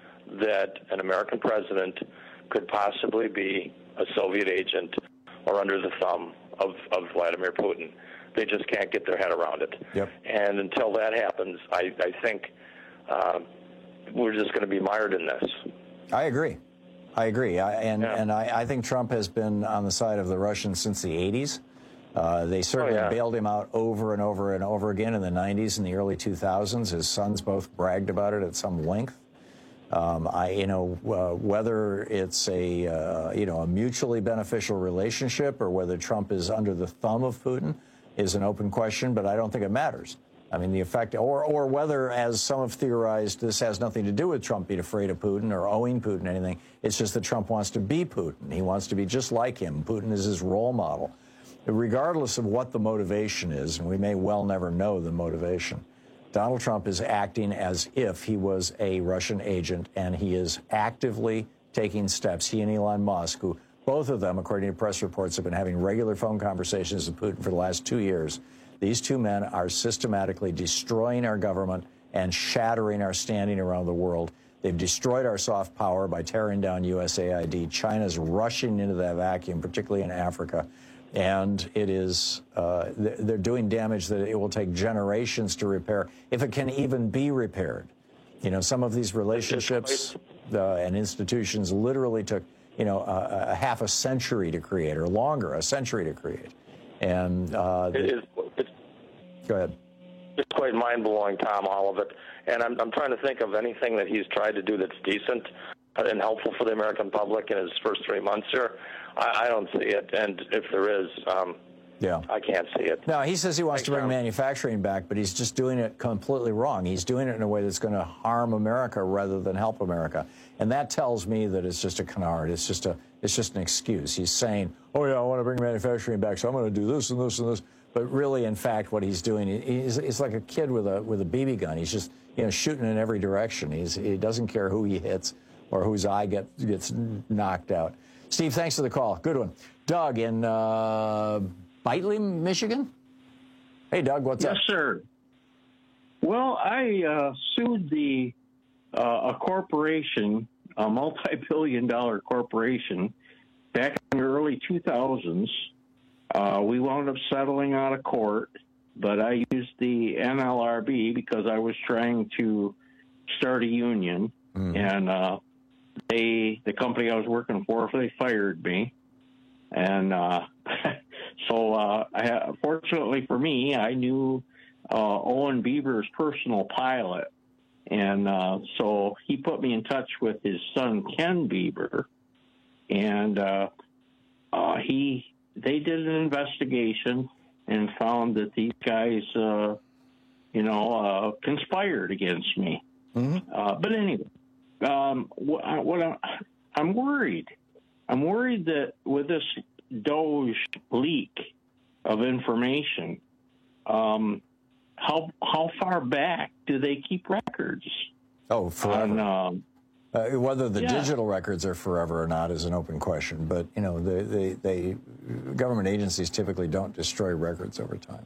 that an American president could possibly be a Soviet agent or under the thumb of, of Vladimir Putin. They just can't get their head around it. Yep. And until that happens, I, I think uh, we're just going to be mired in this. I agree. I agree. I, and Yeah. and I, I think Trump has been on the side of the Russians since the eighties. Uh, they certainly Oh, yeah. bailed him out over and over and over again in the nineties and the early two thousands. His sons both bragged about it at some length. Um, I, you know, uh, whether it's a, uh, you know, a mutually beneficial relationship or whether Trump is under the thumb of Putin is an open question, but I don't think it matters. I mean, the effect, or, or whether, as some have theorized, this has nothing to do with Trump being afraid of Putin or owing Putin anything. It's just that Trump wants to be Putin. He wants to be just like him. Putin is his role model. Regardless of what the motivation is, and we may well never know the motivation, Donald Trump is acting as if he was a Russian agent, and he is actively taking steps. He and Elon Musk, who both of them, according to press reports, have been having regular phone conversations with Putin for the last two years. These two men are systematically destroying our government and shattering our standing around the world. They've destroyed our soft power by tearing down U S A I D. China's rushing into that vacuum, particularly in Africa. And it is, uh, they're doing damage that it will take generations to repair, if it can even be repaired. You know, some of these relationships uh, and institutions literally took, you know, a, a half a century to create, or longer, a century to create. And uh, It is, it's, go ahead. It's quite mind-blowing, Tom, all of it. And I'm, I'm trying to think of anything that he's tried to do that's decent and helpful for the American public in his first three months here. I, I don't see it, and if there is, um, yeah, I can't see it. No, he says he wants Thanks, to bring Tom. manufacturing back, but he's just doing it completely wrong. He's doing it in a way that's going to harm America rather than help America, and that tells me that it's just a canard. It's just a, it's just an excuse. He's saying, "Oh yeah, I want to bring manufacturing back, so I'm going to do this and this and this." But really, in fact, what he's doing, he's, he's like a kid with a with a B B gun. He's just, you know, shooting in every direction. He's he doesn't care who he hits or whose eye get, gets knocked out. Steve, thanks for the call. Good one. Doug in uh, Bitely, Michigan. Hey, Doug, what's yes, up? Yes, sir. Well, I uh, sued the uh, a corporation, a multi-billion dollar corporation, back in the early two thousands. Uh, we wound up settling out of court, but I used the N L R B because I was trying to start a union, mm. and uh, they, the company I was working for, they fired me. And uh, so, uh, I, fortunately for me, I knew uh, Owen Bieber's personal pilot. And uh, so he put me in touch with his son, Ken Bieber. And uh, uh, he they did an investigation and found that these guys, uh, you know, uh, conspired against me. Mm-hmm. Uh, but anyway, um, what, I, what I, I'm worried. I'm worried that with this Doge leak of information, um, how how far back do they keep records? Oh, forever. On, um, uh, whether the yeah. digital records are forever or not is an open question. But you know, they, they, they government agencies typically don't destroy records over time.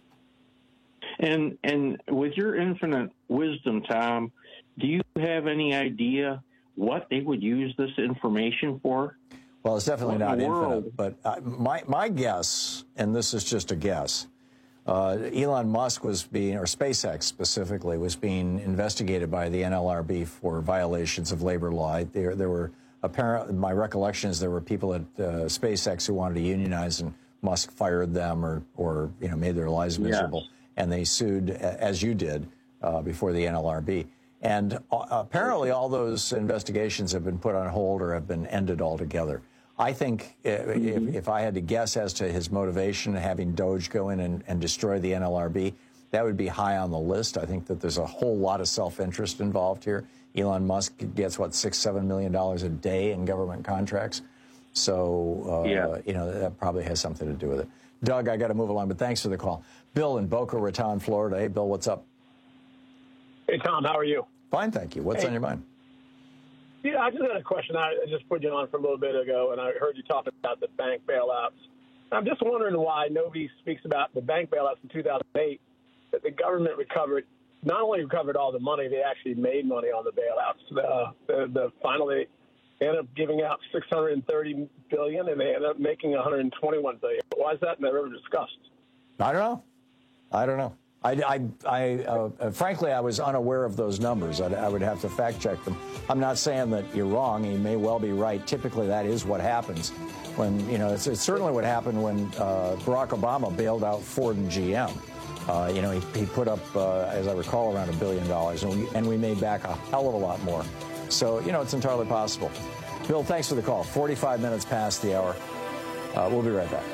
And and with your infinite wisdom, Tom, do you have any idea what they would use this information for? Well, it's definitely What not in the infinite, world? but uh, my my guess, and this is just a guess, uh, Elon Musk was being, or SpaceX specifically, was being investigated by the N L R B for violations of labor law. There there were apparently, my recollection is there were people at uh, SpaceX who wanted to unionize, and Musk fired them or, or you know, made their lives miserable. Yes. And they sued, as you did, uh, before the N L R B. And uh, apparently all those investigations have been put on hold or have been ended altogether. I think mm-hmm. if, if I had to guess as to his motivation, having Doge go in and, and destroy the N L R B, that would be high on the list. I think that there's a whole lot of self-interest involved here. Elon Musk gets, what, six, seven million dollars a day in government contracts. So, uh, yeah. you know, that probably has something to do with it. Doug, I got to move along, but thanks for the call. Bill in Boca Raton, Florida. Hey, Bill, what's up? Hey, Tom, how are you? Fine, thank you. What's hey. on your mind? Yeah, I just had a question. I just put you on for a little bit ago, and I heard you talking about the bank bailouts. I'm just wondering why nobody speaks about the bank bailouts in two thousand eight, that the government recovered, not only recovered all the money, they actually made money on the bailouts. The, the, the finally, they ended up giving out six hundred thirty billion dollars, and they ended up making one hundred twenty-one billion dollars. Why is that never discussed? I don't know. I don't know. I, I, I uh, frankly, I was unaware of those numbers. I'd, I would have to fact check them. I'm not saying that you're wrong. You may well be right. Typically, that is what happens when, you know, it's, it's certainly what happened when uh, Barack Obama bailed out Ford and G M. Uh, you know, he, he put up, uh, as I recall, around a billion dollars, and we, and we made back a hell of a lot more. So, you know, it's entirely possible. Bill, thanks for the call. forty-five minutes past the hour. Uh, we'll be right back.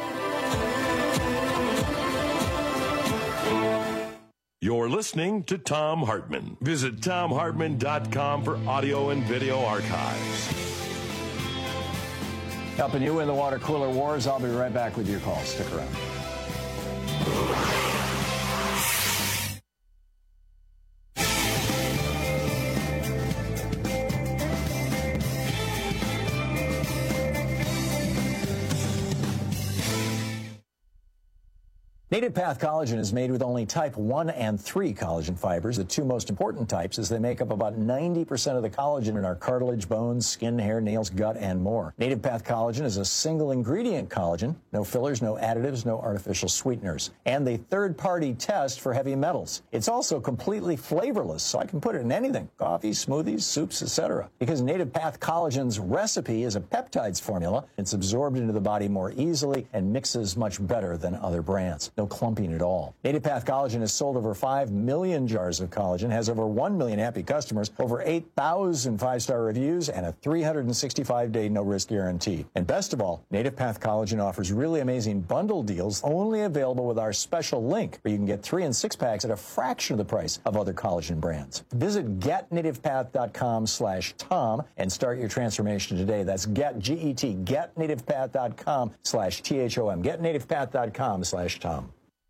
You're listening to Thom Hartmann. Visit Thom Hartmann dot com for audio and video archives. Helping you win the water cooler wars. I'll be right back with your calls. Stick around. Native Path Collagen is made with only type one and three collagen fibers, the two most important types, as they make up about ninety percent of the collagen in our cartilage, bones, skin, hair, nails, gut, and more. Native Path Collagen is a single ingredient collagen, no fillers, no additives, no artificial sweeteners, and a third-party test for heavy metals. It's also completely flavorless, so I can put it in anything, coffee, smoothies, soups, et cetera. Because Native Path Collagen's recipe is a peptides formula, it's absorbed into the body more easily and mixes much better than other brands. No clumping at all. Native Path Collagen has sold over five million jars of collagen, has over one million happy customers, over eight thousand five-star reviews, and a three hundred sixty-five day no-risk guarantee. And best of all, Native Path Collagen offers really amazing bundle deals only available with our special link, where you can get three and six packs at a fraction of the price of other collagen brands. Visit get native path dot com slash Tom and start your transformation today. That's get, G E T, get native path dot com slash T H O M, get native path dot com slash Tom.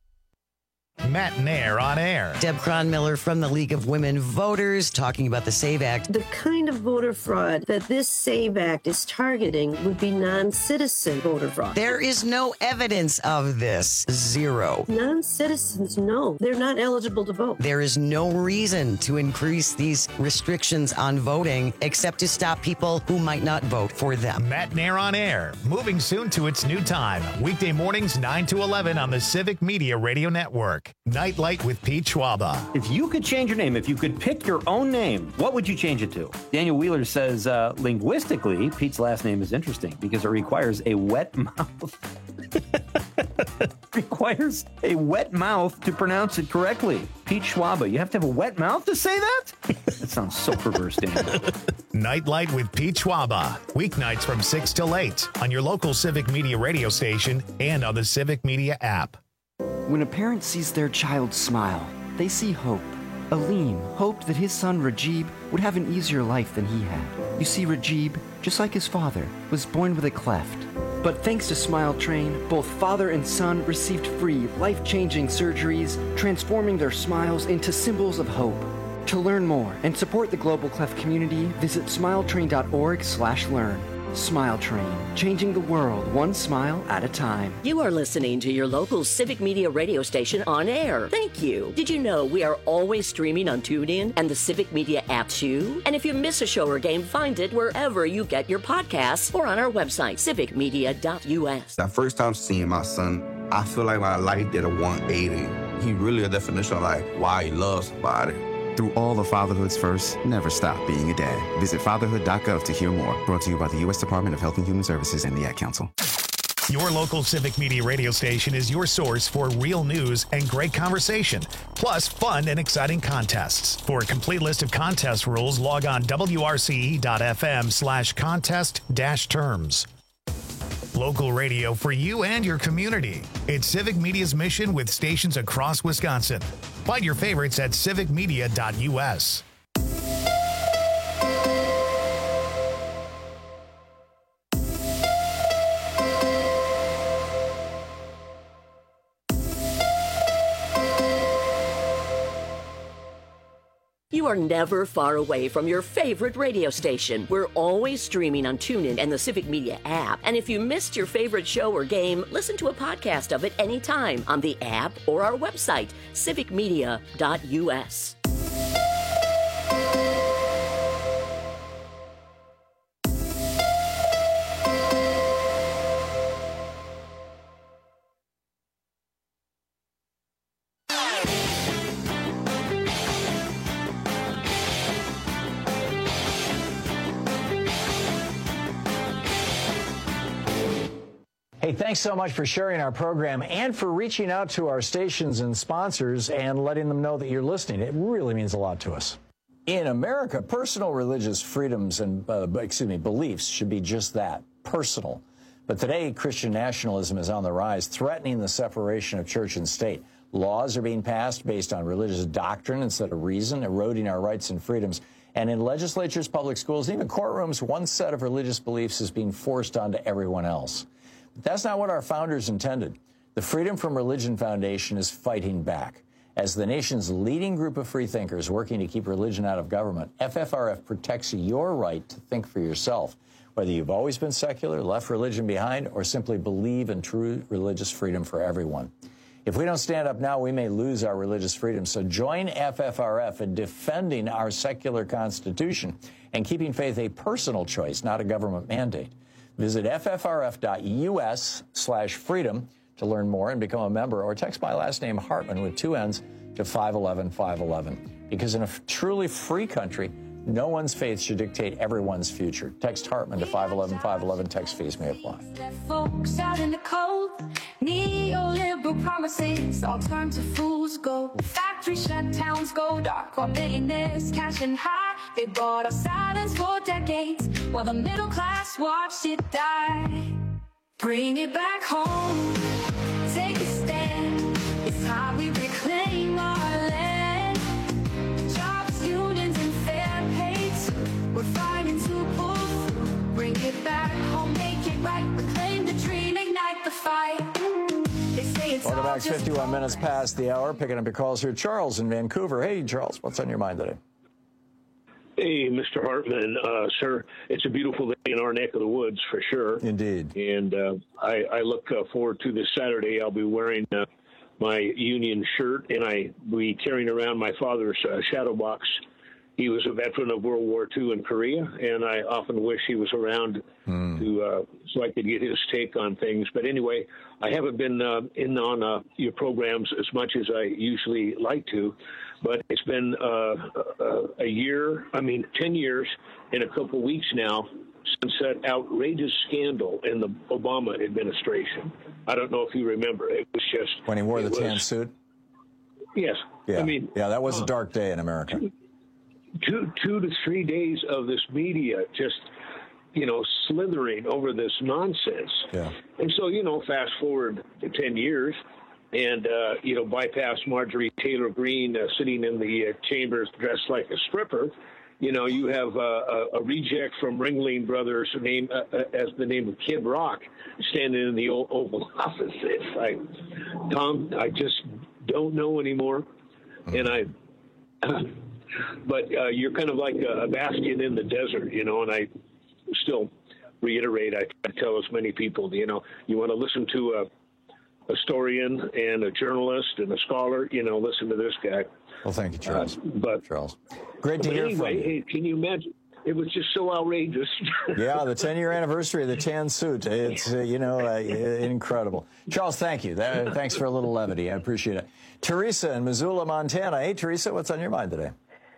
Matt Nair on air. Deb Cronmiller from the League of Women Voters talking about the SAVE Act. The kind of voter fraud that this SAVE Act is targeting would be non-citizen voter fraud. There is no evidence of this. Zero. Non-citizens, no. They're not eligible to vote. There is no reason to increase these restrictions on voting except to stop people who might not vote for them. Matt Nair on air. Moving soon to its new time. Weekday mornings nine to eleven on the Civic Media Radio Network. Nightlight with Pete Schwaba. If you could change your name, if you could pick your own name, what would you change it to? Daniel Wheeler says, uh, linguistically, Pete's last name is interesting because it requires a wet mouth. requires a wet mouth to pronounce it correctly. Pete Schwaba, you have to have a wet mouth to say that? That sounds so perverse, Daniel. Nightlight with Pete Schwaba. Weeknights from six till eight on your local Civic Media radio station and on the Civic Media app. When a parent sees their child smile, they see hope. Aleem hoped that his son Rajib would have an easier life than he had. You see, Rajib, just like his father, was born with a cleft. But thanks to Smile Train, both father and son received free, life-changing surgeries, transforming their smiles into symbols of hope. To learn more and support the Global Cleft community, visit smiletrain.org slash learn. Smile Train, changing the world one smile at a time. You are listening to your local Civic Media radio station on air. Thank you. Did you know we are always streaming on TuneIn and the Civic Media app too? And if you miss a show or game, find it wherever you get your podcasts or on our website, civic media dot U S. That first time seeing my son, I feel like my life did a one eighty. He really a definition of like why he loves somebody. Through all the fatherhood's first, never stop being a dad. Visit fatherhood dot gov to hear more. Brought to you by the U S Department of Health and Human Services and the Ad Council. Your local Civic Media radio station is your source for real news and great conversation, plus fun and exciting contests. For a complete list of contest rules, log on W R C E dot F M slash contest dash terms. Local radio for you and your community. It's Civic Media's mission with stations across Wisconsin. Find your favorites at civic media dot U S. You are never far away from your favorite radio station. We're always streaming on TuneIn and the Civic Media app. And if you missed your favorite show or game, listen to a podcast of it anytime on the app or our website, civic media dot U S. Hey, thanks so much for sharing our program and for reaching out to our stations and sponsors and letting them know that you're listening. It really means a lot to us. In America, personal religious freedoms and, uh, excuse me, beliefs should be just that, personal. But today, Christian nationalism is on the rise, threatening the separation of church and state. Laws are being passed based on religious doctrine instead of reason, eroding our rights and freedoms. And in legislatures, public schools, and even courtrooms, one set of religious beliefs is being forced onto everyone else. But that's not what our founders intended. The Freedom from Religion Foundation is fighting back. As the nation's leading group of freethinkers working to keep religion out of government, F F R F protects your right to think for yourself, whether you've always been secular, left religion behind, or simply believe in true religious freedom for everyone. If we don't stand up now, we may lose our religious freedom. So join F F R F in defending our secular Constitution and keeping faith a personal choice, not a government mandate. Visit F F R F dot U S slash freedom to learn more and become a member, or text my last name Hartman with two N's to five eleven five eleven. Because in a truly free country, no one's faith should dictate everyone's future. Text Hartman to five eleven five eleven. Text fees may apply. Folks out in the cold, neoliberal promises all turn to fool's gold. Factory shutdowns go dark, while billionaires cashing high. They bought our silence for decades, while the middle class watched it die. Bring it back home, take a stand. It's how we reclaim our land. Jobs, unions, and fair pay too. We're fighting to pull through. Bring it back home, make it right. Reclaim the dream, ignite the fight. They say it's Welcome all back, just fifty-one minutes past the hour. Picking up your calls here. Charles in Vancouver. Hey, Charles, what's on your mind today? Hey, Mister Hartman, uh, sir, it's a beautiful day in our neck of the woods for sure. Indeed. And uh, I, I look uh, forward to this Saturday. I'll be wearing uh, my Union shirt, and I will be carrying around my father's uh, shadow box. He was a veteran of World War Two in Korea, and I often wish he was around mm. to uh, so I could get his take on things. But anyway, I haven't been uh, in on uh, your programs as much as I usually like to. But it's been uh, uh, a year, I mean, ten years and a couple weeks now since that outrageous scandal in the Obama administration. I don't know if you remember. It was just... When he wore the was, tan suit? Yes. Yeah, I mean, yeah that was uh, a dark day in America. Two, two to three days of this media just, you know, slithering over this nonsense. Yeah. And so, you know, fast forward to ten years... and, uh, you know, bypass Marjorie Taylor Greene uh, sitting in the uh, chambers dressed like a stripper. You know, you have uh, a, a reject from Ringling Brothers named uh, uh, as the name of Kid Rock standing in the old Oval Office. It's like, Tom, I just don't know anymore. Mm-hmm. And I, uh, but uh, you're kind of like a bastion in the desert, you know, and I still reiterate, I try to tell as many people, you know, you want to listen to a historian and a journalist and a scholar, you know, listen to this guy. Well, thank you, Charles. Uh, but Charles, great to but hear anyway, from you. Hey, can you imagine? It was just so outrageous. Yeah, the ten-year anniversary of the tan suit. It's, uh, you know, uh, incredible. Charles, thank you. That, thanks for a little levity. I appreciate it. Teresa in Missoula, Montana. Hey, Teresa, what's on your mind today?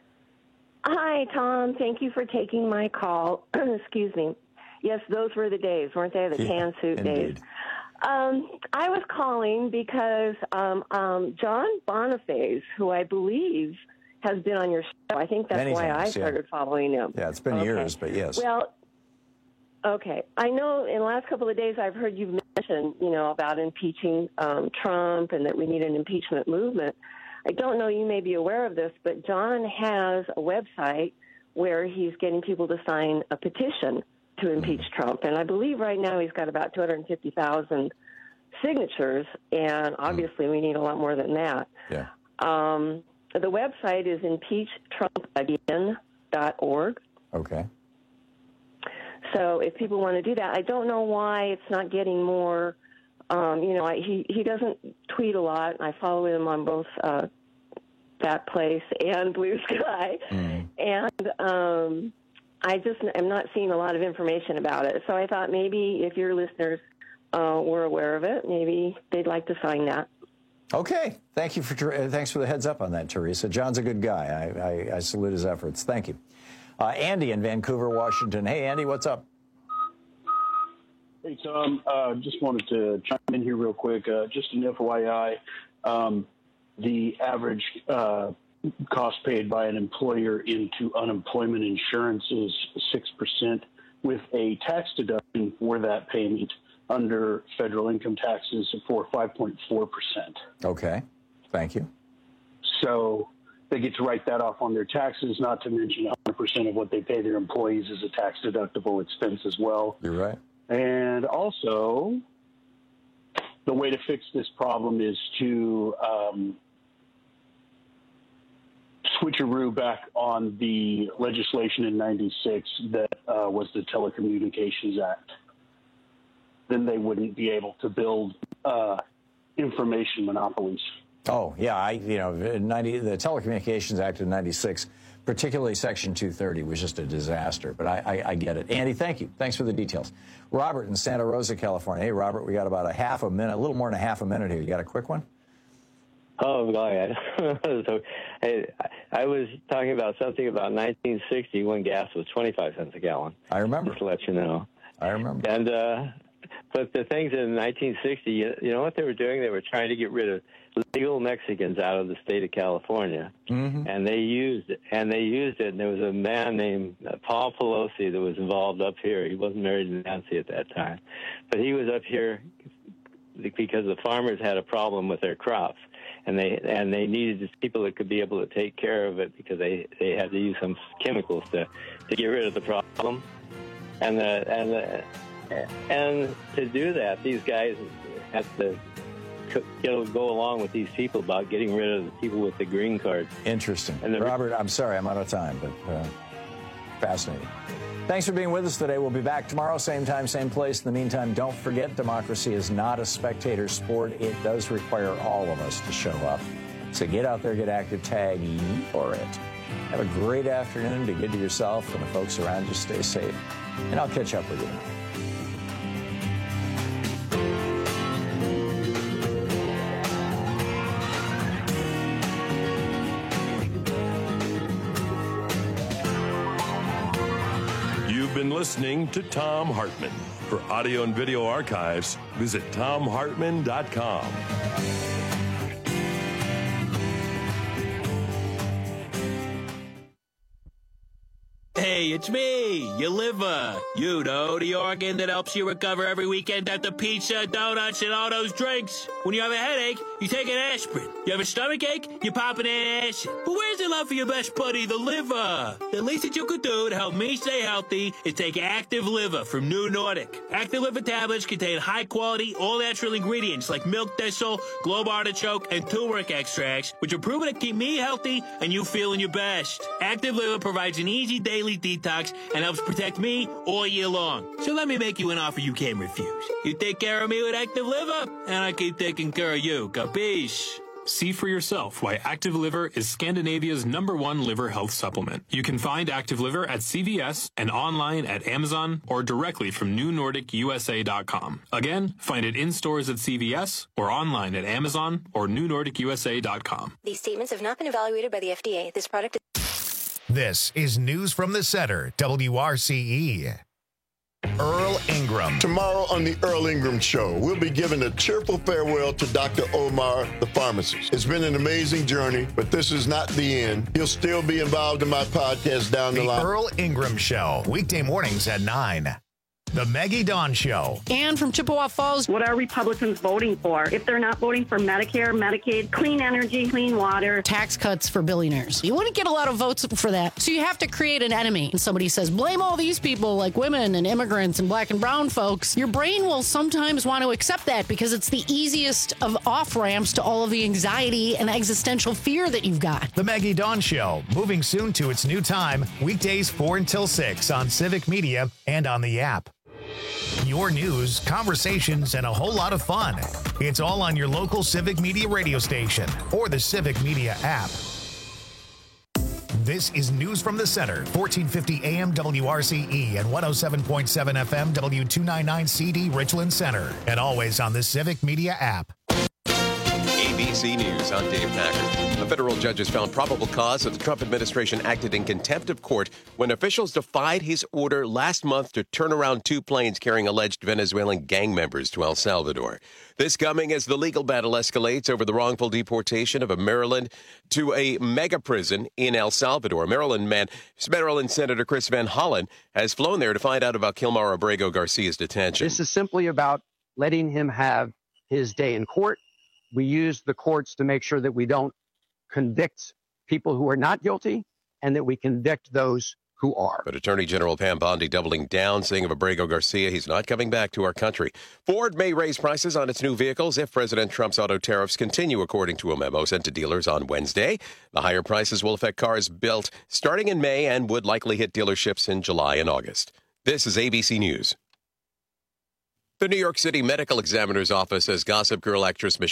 Hi, Tom. Thank you for taking my call. Excuse me. Yes, those were the days, weren't they? The Yeah, can suit indeed. days. Um, I was calling because um, um, John Boniface, who I believe has been on your show, I think that's Many why times, I yeah. started following him. Yeah, it's been Okay. years, but yes. Well, okay. I know in the last couple of days I've heard you mention, you know, about impeaching um, Trump and that we need an impeachment movement. I don't know, you may be aware of this, but John has a website where he's getting people to sign a petition to impeach Trump. And I believe right now he's got about two hundred fifty thousand signatures, and obviously we need a lot more than that. Yeah. Um, the website is impeach trump again dot org. Okay. So if people want to do that, I don't know why it's not getting more. Um, you know, I, he he doesn't tweet a lot. I follow him on both uh, that place and Blue Sky, Mm. and um, I just am not seeing a lot of information about it. So I thought maybe if your listeners uh, were aware of it, maybe they'd like to sign that. Okay. Thank you for uh, thanks for the heads up on that, Teresa. John's a good guy. I, I, I salute his efforts. Thank you. Uh, Andy in Vancouver, Washington. Hey, Andy, what's up? Hey, Tom. Uh, just wanted to chime in here real quick. Uh, just an F Y I. Um, the average uh, cost paid by an employer into unemployment insurance is six percent with a tax deduction for that payment under federal income taxes for five point four percent. Okay. Thank you. So they get to write that off on their taxes, not to mention one hundred percent of what they pay their employees is a tax-deductible expense as well. You're right. And also, the way to fix this problem is to um, switcheroo back on the legislation in ninety-six that uh, was the Telecommunications Act. Then they wouldn't be able to build uh, information monopolies. Oh, yeah. I, you know, ninety, the Telecommunications Act of ninety-six, particularly Section two thirty, was just a disaster. But I, I, I get it. Andy, thank you. Thanks for the details. Robert in Santa Rosa, California. Hey, Robert, we got about a half a minute, a little more than a half a minute here. You got a quick one? Oh, go ahead. so, hey, I was talking about something about nineteen sixty when gas was twenty-five cents a gallon. I remember. Just to let you know. I remember. And, uh, but the things in nineteen sixty, you, you know what they were doing? They were trying to get rid of legal Mexicans out of the state of California. Mm-hmm. And they used it, and they used it, and there was a man named uh, Paul Pelosi that was involved up here. He wasn't married to Nancy at that time. But he was up here because the farmers had a problem with their crops. And they and they needed people that could be able to take care of it because they, they had to use some chemicals to, to get rid of the problem. And the, and the, and to do that, these guys had to you know, go along with these people about getting rid of the people with the green card. Interesting. And the, Robert, I'm sorry, I'm out of time, but uh, fascinating. Thanks for being with us today. We'll be back tomorrow, same time, same place. In the meantime, don't forget, democracy is not a spectator sport. It does require all of us to show up. So get out there, get active, tag for it. Have a great afternoon. Be good to yourself and the folks around you. Stay safe. And I'll catch up with you tomorrow. You've been listening to Thom Hartmann. For audio and video archives, visit Thom Hartmann dot com. Hey, it's me, your liver. You know, the organ that helps you recover every weekend after pizza, donuts, and all those drinks. When you have a headache, you take an aspirin. You have a stomach ache, you pop an acid. But where's the love for your best buddy, the liver? The least that you could do to help me stay healthy is take Active Liver from New Nordic. Active Liver tablets contain high-quality, all-natural ingredients like milk thistle, globe artichoke, and turmeric extracts, which are proven to keep me healthy and you feeling your best. Active Liver provides an easy daily detox and helps protect me all year long. So let me make you an offer you can't refuse. You take care of me with Active Liver, and I keep taking care of you. Capiche? See for yourself why Active Liver is Scandinavia's number one liver health supplement. You can find Active Liver at C V S and online at Amazon or directly from New Nordic U S A dot com. Again, find it in stores at C V S or online at Amazon or New Nordic U S A dot com. These statements have not been evaluated by the F D A. This product is This is News from the Center, W R C E. Earl Ingram. Tomorrow on the Earl Ingram Show, we'll be giving a cheerful farewell to Doctor Omar, the pharmacist. It's been an amazing journey, but this is not the end. He'll still be involved in my podcast down the, the line. The Earl Ingram Show, weekday mornings at nine. The Maggie Dawn Show. Ann from Chippewa Falls. What are Republicans voting for? If they're not voting for Medicare, Medicaid, clean energy, clean water. Tax cuts for billionaires. You wouldn't get a lot of votes for that. So you have to create an enemy. And somebody says, blame all these people like women and immigrants and black and brown folks. Your brain will sometimes want to accept that because it's the easiest of off-ramps to all of the anxiety and existential fear that you've got. The Maggie Dawn Show, moving soon to its new time, weekdays four until six on Civic Media and on the app. Your news, conversations, and a whole lot of fun. It's all on your local Civic Media radio station or the Civic Media app. This is News from the Center, fourteen fifty A M W R C E and one oh seven point seven F M W two ninety-nine C D Richland Center, and always on the Civic Media app. A B C News, I'm Dave Packard. A federal judge has found probable cause that the Trump administration acted in contempt of court when officials defied his order last month to turn around two planes carrying alleged Venezuelan gang members to El Salvador. This coming as the legal battle escalates over the wrongful deportation of a Maryland to a mega prison in El Salvador. Maryland man, Maryland Senator Chris Van Hollen has flown there to find out about Kilmar Abrego Garcia's detention. This is simply about letting him have his day in court. We use the courts to make sure that we don't convict people who are not guilty and that we convict those who are. But Attorney General Pam Bondi doubling down, saying of Abrego Garcia, he's not coming back to our country. Ford may raise prices on its new vehicles if President Trump's auto tariffs continue, according to a memo sent to dealers on Wednesday. The higher prices will affect cars built starting in May and would likely hit dealerships in July and August. This is A B C News. The New York City Medical Examiner's Office says Gossip Girl actress Michelle